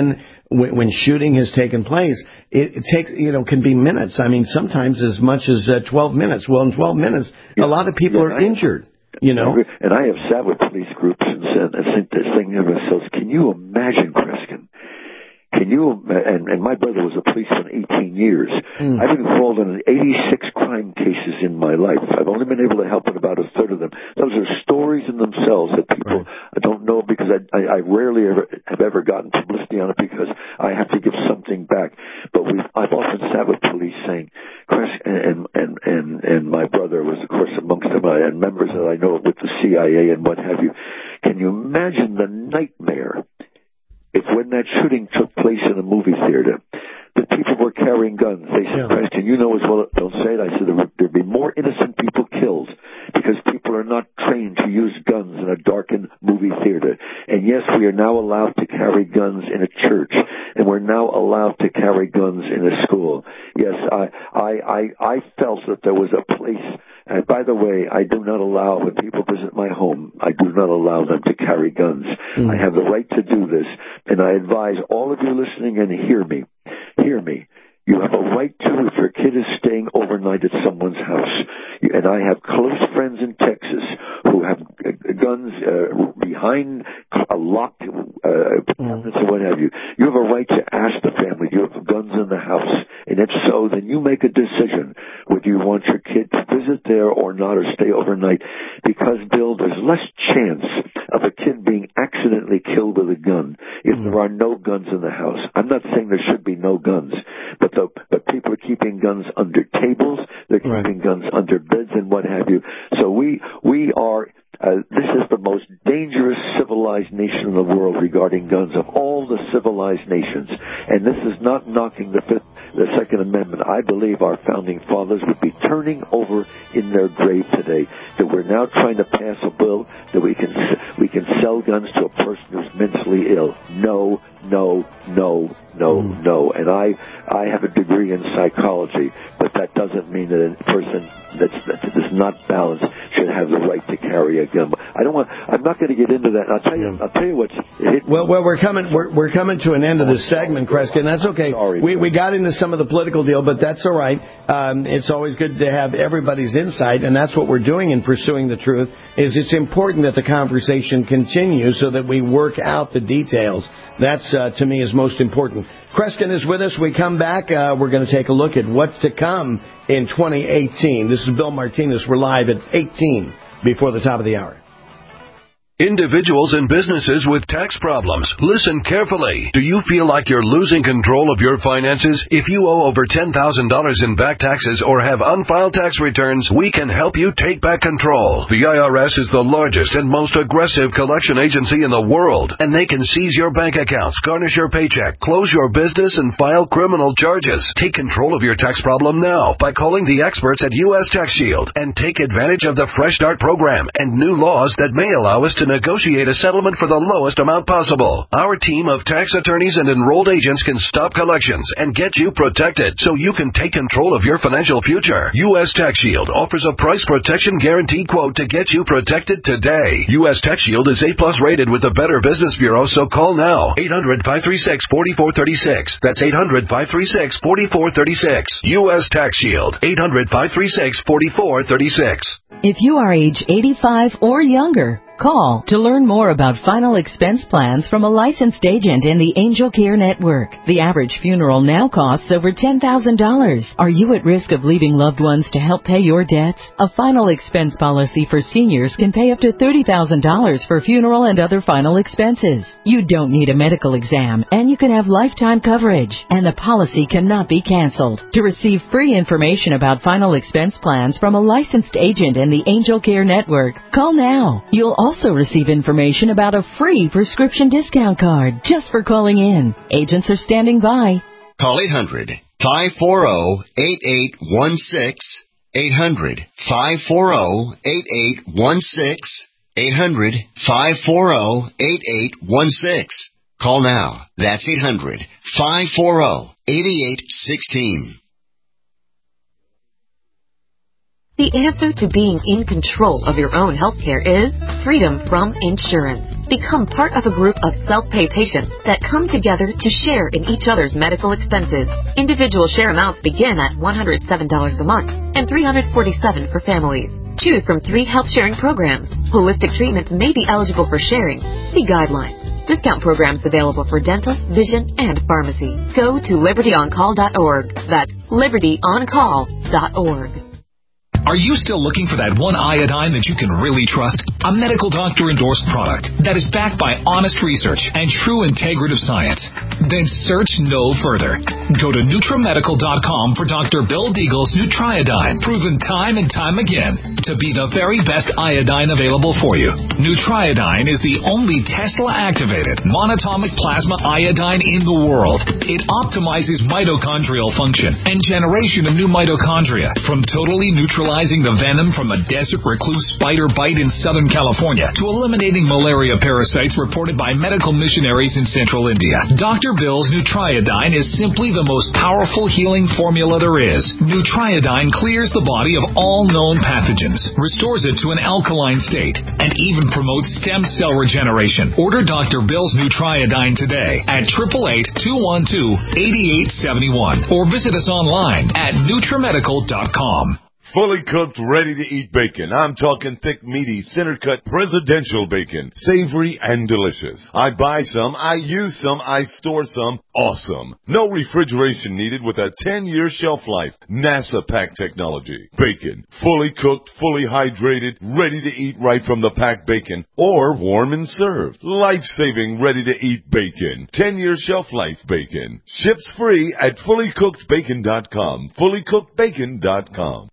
when, when shooting has taken place, it, it takes, you know, can be minutes. I mean, sometimes as much as uh, twelve minutes. Well, in twelve minutes, yeah. a lot of people yeah, are I, injured, you know. And I have sat with police groups and said, and think this thing to themselves, can you imagine, Kreskin? Can you, and, and my brother was a policeman eighteen years. Mm. I've been involved in eighty-six crime cases in my life. I've only been able to help in about a third of them. Those are stories in themselves that people right. don't know because I, I, I rarely ever, have ever gotten publicity on it because I have to give something back. But we've, I've often sat with police saying, Chris, and, and, and, and my brother was, of course, amongst them, and members that I know with the C I A and what have you. Can you imagine the nightmare if when that shooting took place in a movie theater, the people were carrying guns? They said, yeah. Preston, you know as well, don't say it. I said, there'd be more innocent people killed because people are not trained to use guns in a darkened movie theater. And yes, we are now allowed to carry guns in a church, and we're now allowed to carry guns in a school. Yes, I, I, I, I felt that there was a place. And by the way, I do not allow, when people visit my home, I do not allow them to carry guns. Mm. I have the right to do this, and I advise all of you listening and hear me, hear me. You have a right to if your kid is staying overnight at someone's house. And I have close friends in Texas who have guns uh, behind a locked uh, apartments or what have you. You have a right to ask the family, do you have guns in the house? And if so, then you make a decision whether you want your kid to visit there or not or stay overnight. Because, Bill, there's less chance of a kid being accidentally killed with a gun if mm. there are no guns in the house. I'm not saying there should be no guns, but the, but people are keeping guns under tables, they're keeping right. guns under beds and what have you. So we we are, uh, this is the most dangerous civilized nation in the world regarding guns of all the civilized nations. And this is not knocking the fifth, the Second Amendment. I believe our founding fathers would be turning over in their grave today that we're now trying to pass a bill that we can we can sell guns to a person who's mentally ill. No, no, no, no, mm. no. And I I have a degree in psychology, but that doesn't mean that a person that's, that is not balanced should have the right to carry a gun. I don't want. I'm not going to get into that. I'll tell you. I'll tell you what's. Well, well, we're coming. We're we're coming to an end of this segment, Kreskin. That's okay. Sorry, we we got into some of the political deal, but that's all right. Um, it's always good to have everybody's insight, and that's what we're doing in Pursuing the Truth. Is it's important that the conversation continues so that we work out the details. That's uh, to me is most important. Kreskin is with us. We come back. Uh, we're going to take a look at what's to come in twenty eighteen. This is Bill Martinez. We're live at eighteen before the top of the hour. Individuals and businesses with tax problems, listen carefully. Do you feel like you're losing control of your finances? If you owe over ten thousand dollars in back taxes or have unfiled tax returns, we can help you take back control. The I R S is the largest and most aggressive collection agency in the world, and they can seize your bank accounts, garnish your paycheck, close your business, and file criminal charges. Take control of your tax problem now by calling the experts at U S Tax Shield and take advantage of the Fresh Start program and new laws that may allow us to negotiate a settlement for the lowest amount possible. Our team of tax attorneys and enrolled agents can stop collections and get you protected so you can take control of your financial future. U S Tax Shield offers a price protection guarantee quote to get you protected today. U S Tax Shield is A plus rated with the Better Business Bureau, so call now. eight hundred, five three six, four four three six. That's eight hundred, five three six, four four three six. U S Tax Shield. eight hundred, five three six, four four three six. If you are age eighty-five or younger, call to learn more about final expense plans from a licensed agent in the Angel Care Network. The average funeral now costs over ten thousand dollars. Are you at risk of leaving loved ones to help pay your debts? A final expense policy for seniors can pay up to thirty thousand dollars for funeral and other final expenses. You don't need a medical exam, and you can have lifetime coverage, and the policy cannot be canceled. To receive free information about final expense plans from a licensed agent in the Angel Care Network, call now. You'll also receive information about a free prescription discount card just for calling in. Agents are standing by. Call eight hundred, five four zero, eight eight one six, eight hundred, five four zero, eight eight one six, eight hundred, five four zero, eight eight one six. Call now. That's eight hundred, five four zero, eight eight one six. The answer to being in control of your own health care is freedom from insurance. Become part of a group of self-pay patients that come together to share in each other's medical expenses. Individual share amounts begin at one hundred seven dollars a month and three hundred forty-seven dollars for families. Choose from three health sharing programs. Holistic treatments may be eligible for sharing. See guidelines. Discount programs available for dental, vision, and pharmacy. Go to liberty on call dot org. That's liberty on call dot org. Are you still looking for that one iodine that you can really trust? A medical doctor-endorsed product that is backed by honest research and true integrative science? Then search no further. Go to NutriMedical dot com for Doctor Bill Deagle's Nutriodine, proven time and time again to be the very best iodine available for you. Nutriodine is the only Tesla-activated monatomic plasma iodine in the world. It optimizes mitochondrial function and generation of new mitochondria from totally neutralizing the venom from a desert recluse spider bite in Southern California to eliminating malaria parasites reported by medical missionaries in central India. Doctor Bill's Nutriodine is simply the most powerful healing formula there is. Nutriodine clears the body of all known pathogens, restores it to an alkaline state, and even promotes stem cell regeneration. Order Doctor Bill's Nutriodine today at eight eight eight, two one two, eight eight seven one or visit us online at NutriMedical dot com. Fully cooked, ready-to-eat bacon. I'm talking thick, meaty, center-cut presidential bacon. Savory and delicious. I buy some, I use some, I store some. Awesome. No refrigeration needed with a ten-year shelf life. NASA pack technology. Bacon. Fully cooked, fully hydrated, ready to eat right from the packed bacon. Or warm and served. Life-saving, ready-to-eat bacon. ten-year shelf life bacon. Ships free at fully cooked bacon dot com. fully cooked bacon dot com.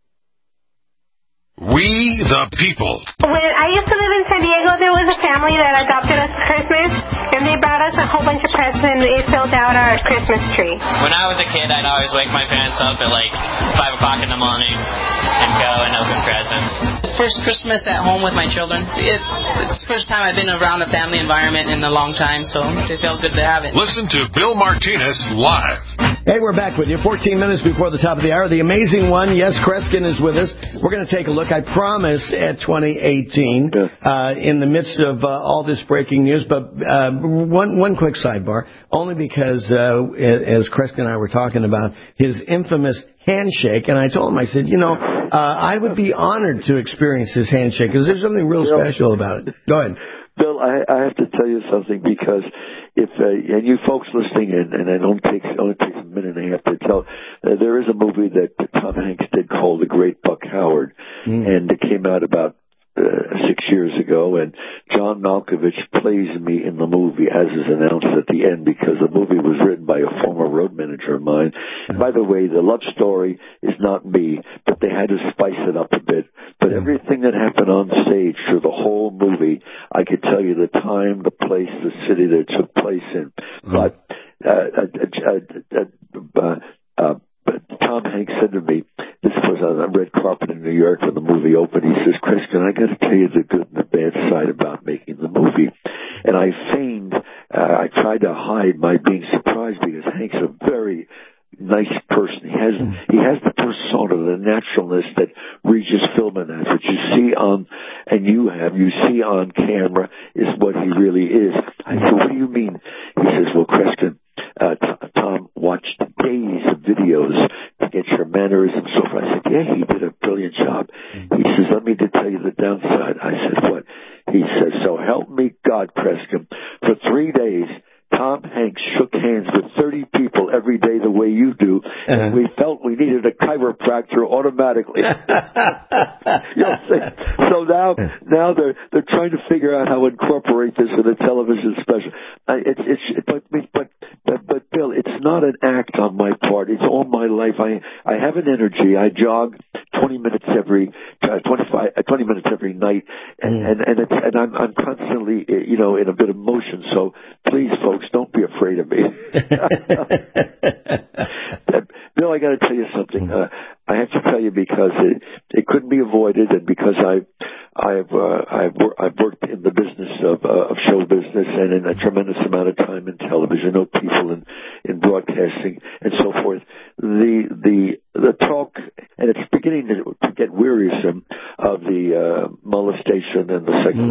We the people. When I used to live in San Diego, there was a family that adopted us for Christmas, and they brought us a whole bunch of presents, and it filled out our Christmas tree. When I was a kid, I'd always wake my parents up at like five o'clock in the morning and go and open presents. First Christmas at home with my children. It, it's the first time I've been around a family environment in a long time, so it felt good to have it. Listen to Bill Martinez live. Hey, we're back with you. fourteen minutes before the top of the hour. The amazing one, yes, Kreskin is with us. We're going to take a look, I promise, at twenty eighteen uh, in the midst of uh, all this breaking news. But uh, one one quick sidebar, only because uh, as Kreskin and I were talking about his infamous handshake, and I told him, I said, you know, uh, I would be honored to experience his handshake because there's something real special about it. Go ahead. Bill, I, I have to tell you something because if uh, and you folks listening in, and it only takes only takes a minute and a half to tell, uh, there is a movie that Tom Hanks did called The Great Buck Howard, mm. and it came out about uh, six years ago, and John Malkovich plays me in the movie as is announced at the end because the movie was written by a former road manager of mine. And by the way, the love story is not me, but they had to spice it up a bit. But everything that happened on stage through the whole movie, I could tell you the time, the place, the city that it took place in. But uh, uh, uh, uh, uh, Tom Hanks said to me, this was on a red carpet in New York when the movie opened, he says, Kreskin, I got to tell you the good and the bad side about making the movie. And I feigned, uh, I tried to hide my being surprised because Hank's a very nice person. He has he has the persona, the naturalness that Regis Philbin has, that you see on, and you have, you see on camera is what he really is. I said, what do you mean? He says, well, Kreskin, uh, t- Tom watched days of videos to get your mannerisms so forth. I said, yeah, he did a brilliant job. He says, let me to tell you the downside. I said, what? He says, so help me God, Kreskin, for three days, Tom Hanks shook hands with thirty people every day the way you do, uh-huh. and we felt we needed a chiropractor automatically. You know, so now, now they're they're trying to figure out how to incorporate this in a television special. I, it's it's it, but, but but but Bill, it's not an act on my part. It's all my life. I I have an energy. I jog twenty minutes every uh, twenty-five uh, twenty minutes every night, and mm. and and, it's, and I'm I'm constantly you know in a bit of motion. So please, folks, don't be afraid of me. Bill, I got to tell you something. Uh, I have to tell you because it it couldn't be avoided, and because I I've uh, I've, wor- I've worked in the business of uh, of show business and in a tremendous amount of time in television, know people in in broadcasting and so forth. The the the talk, and it's beginning to, to get wearisome, of the uh, molestation and the sexual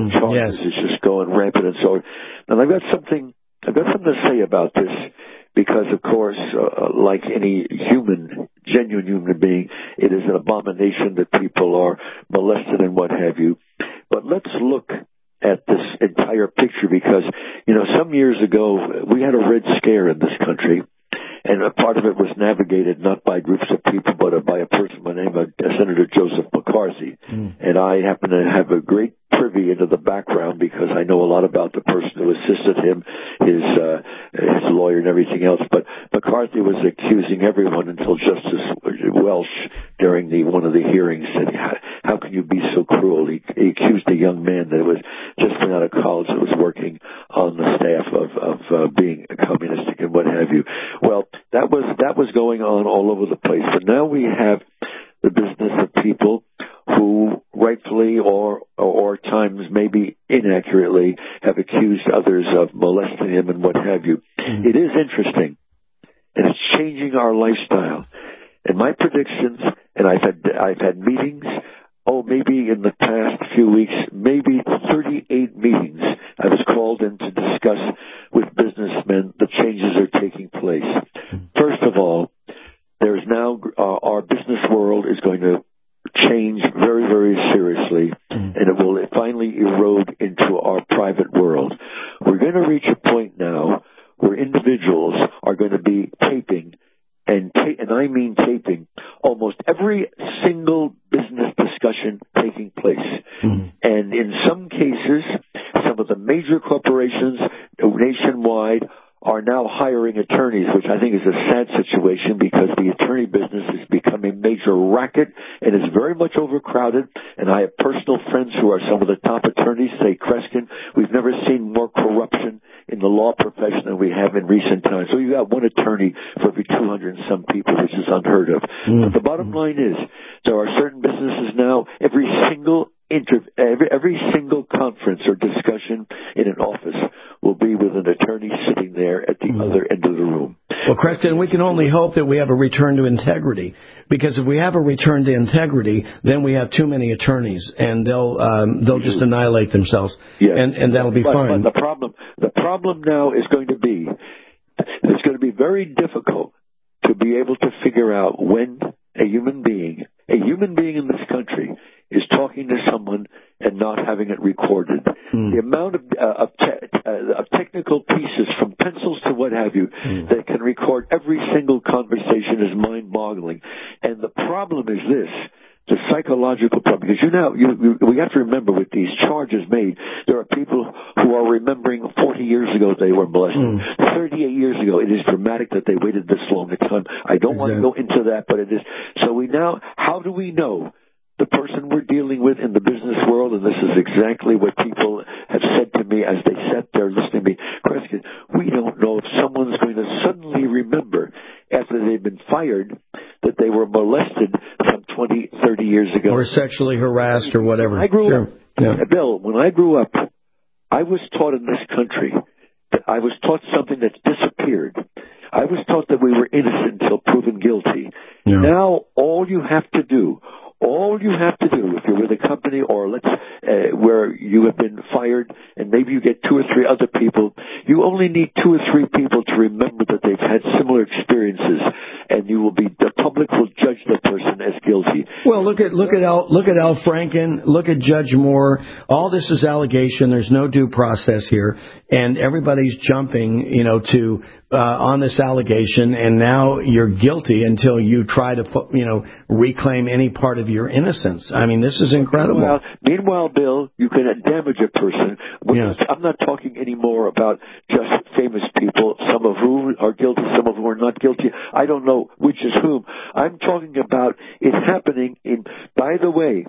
mm, charges yes. is just going rampant and so on. And I've got something, I've got something to say about this because, of course, uh, like any human, genuine human being, it is an abomination that people are molested and what have you. But let's look at this entire picture because, you know, some years ago, we had a Red Scare in this country. And a part of it was navigated not by groups of people, but by a person by the name of Senator Joseph McCarthy. Mm. And I happen to have a great privy into the background because I know a lot about the person who assisted him, his uh, his lawyer and everything else. But McCarthy was accusing everyone until Justice Welch, during the one of the hearings, said, how, how can you be so cruel? He, he accused a young man that was just out of college that was working on the staff of, of uh, being a communistic and what have you. Well, that was that was going on all over the place. But now we have the business of people who rightfully or or times maybe inaccurately have accused others of molesting them and what have you. Mm-hmm. It is interesting, and it's changing our lifestyle. And my predictions, and I've had I've had meetings. Oh, maybe in the past few weeks, maybe thirty-eight meetings I was called in to discuss with businessmen the changes are taking place. First of all, there is now, uh, our business world is going to change very, very seriously, and it will finally erode into our private world. We're going to reach a point now where individuals are going to be taping, and, ta- and I mean taping, almost every single business discussion taking place. Mm-hmm. And in some cases, some of the major corporations nationwide are now hiring attorneys, which I think is a sad situation because the attorney business has become a major racket and is very much overcrowded. And I have personal friends who are some of the top attorneys say, Kreskin, we've never seen more corruption in the law profession than we have in recent times. So you got one attorney for every two hundred and some people, which is unheard of. Mm. But the bottom line is there are certain businesses now, every single Inter- every, every single conference or discussion in an office will be with an attorney sitting there at the mm. other end of the room. Well, Kreskin, we can only hope that we have a return to integrity, because if we have a return to integrity, then we have too many attorneys, and they'll um, they'll just annihilate themselves, yes. and, and that'll be but, fine. But the problem, the problem now is going to be, it's going to be very difficult to be able to figure out when a human being, a human being in this country, is talking to someone and not having it recorded. Mm. The amount of, uh, of, te- uh, of technical pieces, from pencils to what have you, mm. that can record every single conversation is mind-boggling. And the problem is this, the psychological problem, because you know, you, you, we have to remember with these charges made, there are people who are remembering forty years ago they were molested. Mm. thirty-eight years ago, it is dramatic that they waited this long a time. I don't exactly. want to go into that, but it is. So we now, how do we know the person we're dealing with in the business world, and this is exactly what people have said to me as they sat there listening to me, Kreskin, we don't know if someone's going to suddenly remember after they've been fired that they were molested some twenty, thirty years ago. Or sexually harassed or whatever. When I grew sure. up, yeah. Bill, when I grew up, I was taught in this country, that I was taught something that's disappeared. I was taught that we were innocent until proven guilty. Yeah. Now, all you have to do, All you have to do, if you're with a company or let's uh, where you have been fired and maybe you get two or three other people, you only need two or three people to remember that they've had similar experiences, and you will be the public will judge that person as guilty. Well, look at look at Al look at Al Franken, look at Judge Moore. All this is allegation. There's no due process here, and everybody's jumping, you know, to uh, on this allegation, and now you're guilty until you try to, you know, reclaim any part of your innocence. I mean, this is incredible. Meanwhile, meanwhile Bill, you can damage a person. Yes. I'm not talking anymore about just famous people, some of whom are guilty, some of whom are not guilty. I don't know which is whom. I'm talking about it happening in, by the way,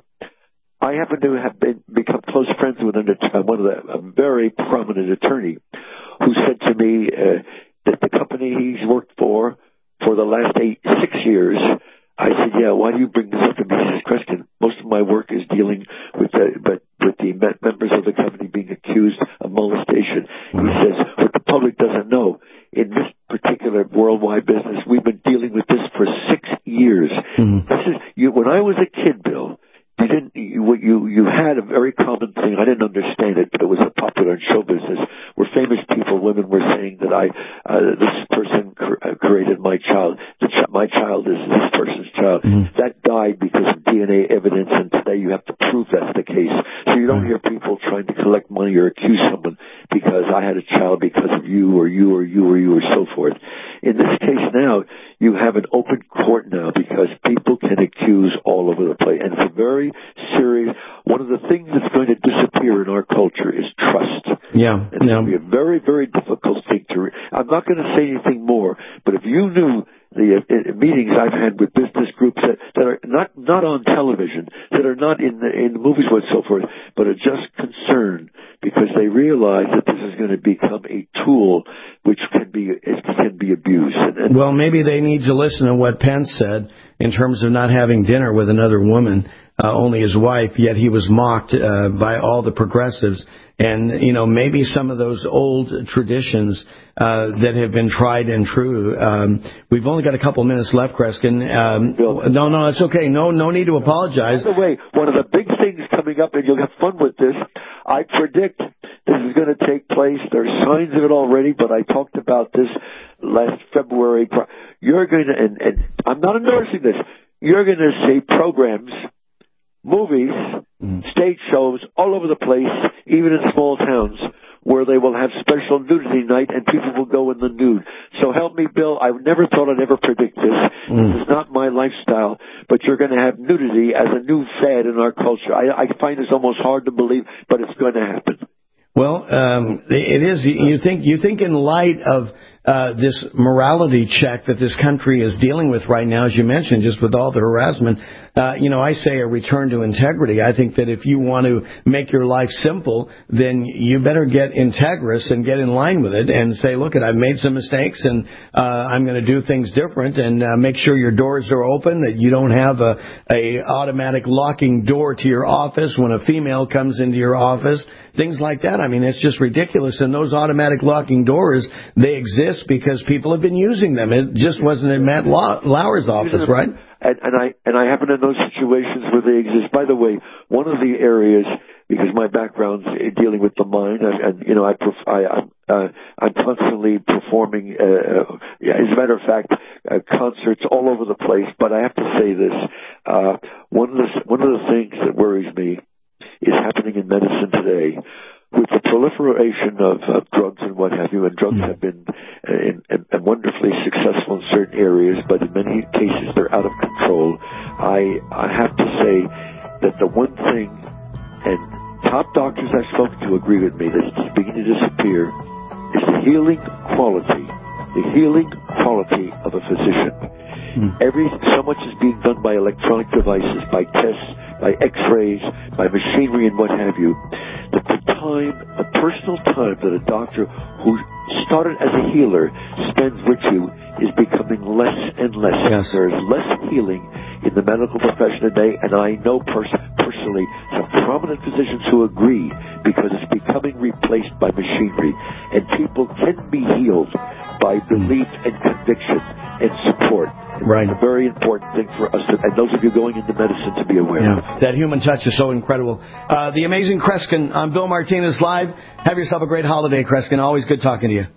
I happen to have been, become close friends with an, uh, one of the, a very prominent attorney who said to me uh, that the company he's worked for for the last eight, six years, I said, yeah, why do you bring this up to me? He says, Kreskin, most of my work is dealing with the, but with the members of the company being accused of molestation. Mm-hmm. He says, what the public doesn't know, in this particular worldwide business, we've been dealing with this for six years. Mm-hmm. This is, you, when I was a kid, Bill, you didn't, you, what you, you had a very common thing. I didn't understand it, but it was popular in show business, where famous people, women were saying that I, uh, this person cr- created my child. The ch- my child is this person's child. Mm-hmm. That died because of D N A evidence, and today you have to prove that's the case. So you don't hear people trying to collect money or accuse someone because I had a child because of you or you or you or you or so forth. In this case now, you have an open court now because people can accuse all over the place. And it's a very serious, one of the things that's going to disappear in our culture is trust. Yeah. And it'll be a very, very difficult thing to, re- I'm not going to say anything more, but if you knew the uh, meetings I've had with business groups that, that are not, not on television, that are not in the, in the movies and so forth, but are just concerned because they realize that this is going to become a tool which can be, it can be abused. And, and well, maybe they need to listen to what Pence said in terms of not having dinner with another woman, uh, only his wife, yet he was mocked uh, by all the progressives. And, you know, maybe some of those old traditions uh, that have been tried and true. Um, we've only got a couple minutes left, Kreskin. Um, no, no, it's okay. No, no need to apologize. By the way, one of the big things coming up, and you'll have fun with this, I predict this is going to take place. There's signs of it already, but I talked about this last February. You're going to, and, and I'm not endorsing this, you're going to see programs, movies, mm. stage shows all over the place, even in small towns, where they will have special nudity night and people will go in the nude. So help me, Bill. I never thought I'd ever predict this. Mm. This is not my lifestyle, but you're going to have nudity as a new fad in our culture. I, I find this almost hard to believe, but it's going to happen. Well, um, it is. You think you think in light of uh, this morality check that this country is dealing with right now, as you mentioned, just with all the harassment, uh, you know, I say a return to integrity. I think that if you want to make your life simple, then you better get integrous and get in line with it and say, look, I've made some mistakes and uh, I'm going to do things different, and uh, make sure your doors are open, that you don't have a, a automatic locking door to your office when a female comes into your office. Things like that. I mean, it's just ridiculous. And those automatic locking doors, they exist because people have been using them. It just wasn't in Matt Lauer's office, right? And, and I and I happen to know situations where they exist. By the way, one of the areas, because my background's dealing with the mind, and, and you know, I, pref- I I'm, uh, I'm constantly performing. Uh, yeah, as a matter of fact, uh, concerts all over the place. But I have to say this: uh, one of the one of the things that worries me is happening in medicine today with the proliferation of uh, drugs and what have you, and drugs have been uh, in, in, in wonderfully successful in certain areas, but in many cases they're out of control. I I have to say that the one thing, and top doctors I've spoken to agree with me, that it's beginning to disappear, is the healing quality, the healing quality of a physician. Mm. Every so much is being done by electronic devices, by tests, by X-rays, by machinery, and what have you. That the time, the personal time that a doctor who started as a healer spends with you is becoming less and less. Yes. There is less healing in the medical profession today, and I know pers- personally some prominent physicians who agree, because it's becoming replaced by machinery, and people can be healed by belief and conviction and support. And right. It's a very important thing for us, to, and those of you going into medicine, to be aware yeah. of. That human touch is so incredible. Uh, the Amazing Kreskin, I'm Bill Martinez Live. Have yourself a great holiday, Kreskin. Always good talking to you.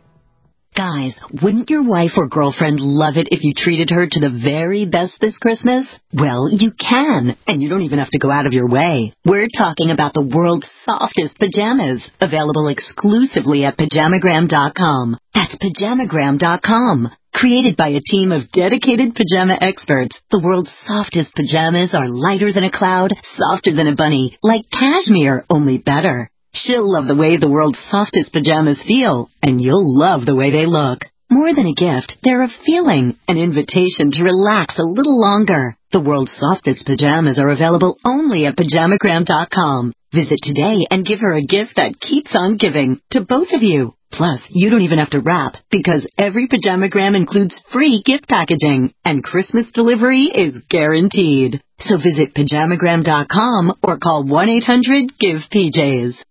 Guys, wouldn't your wife or girlfriend love it if you treated her to the very best this Christmas? Well, you can, and you don't even have to go out of your way. We're talking about the world's softest pajamas, available exclusively at pajamagram dot com. That's pajamagram dot com. Created by a team of dedicated pajama experts, the world's softest pajamas are lighter than a cloud, softer than a bunny, like cashmere, only better. She'll love the way the world's softest pajamas feel, and you'll love the way they look. More than a gift, they're a feeling, an invitation to relax a little longer. The world's softest pajamas are available only at pajamagram dot com. Visit today and give her a gift that keeps on giving, to both of you. Plus, you don't even have to wrap, because every Pajamagram includes free gift packaging, and Christmas delivery is guaranteed. So visit pajamagram dot com or call one eight hundred give P Js.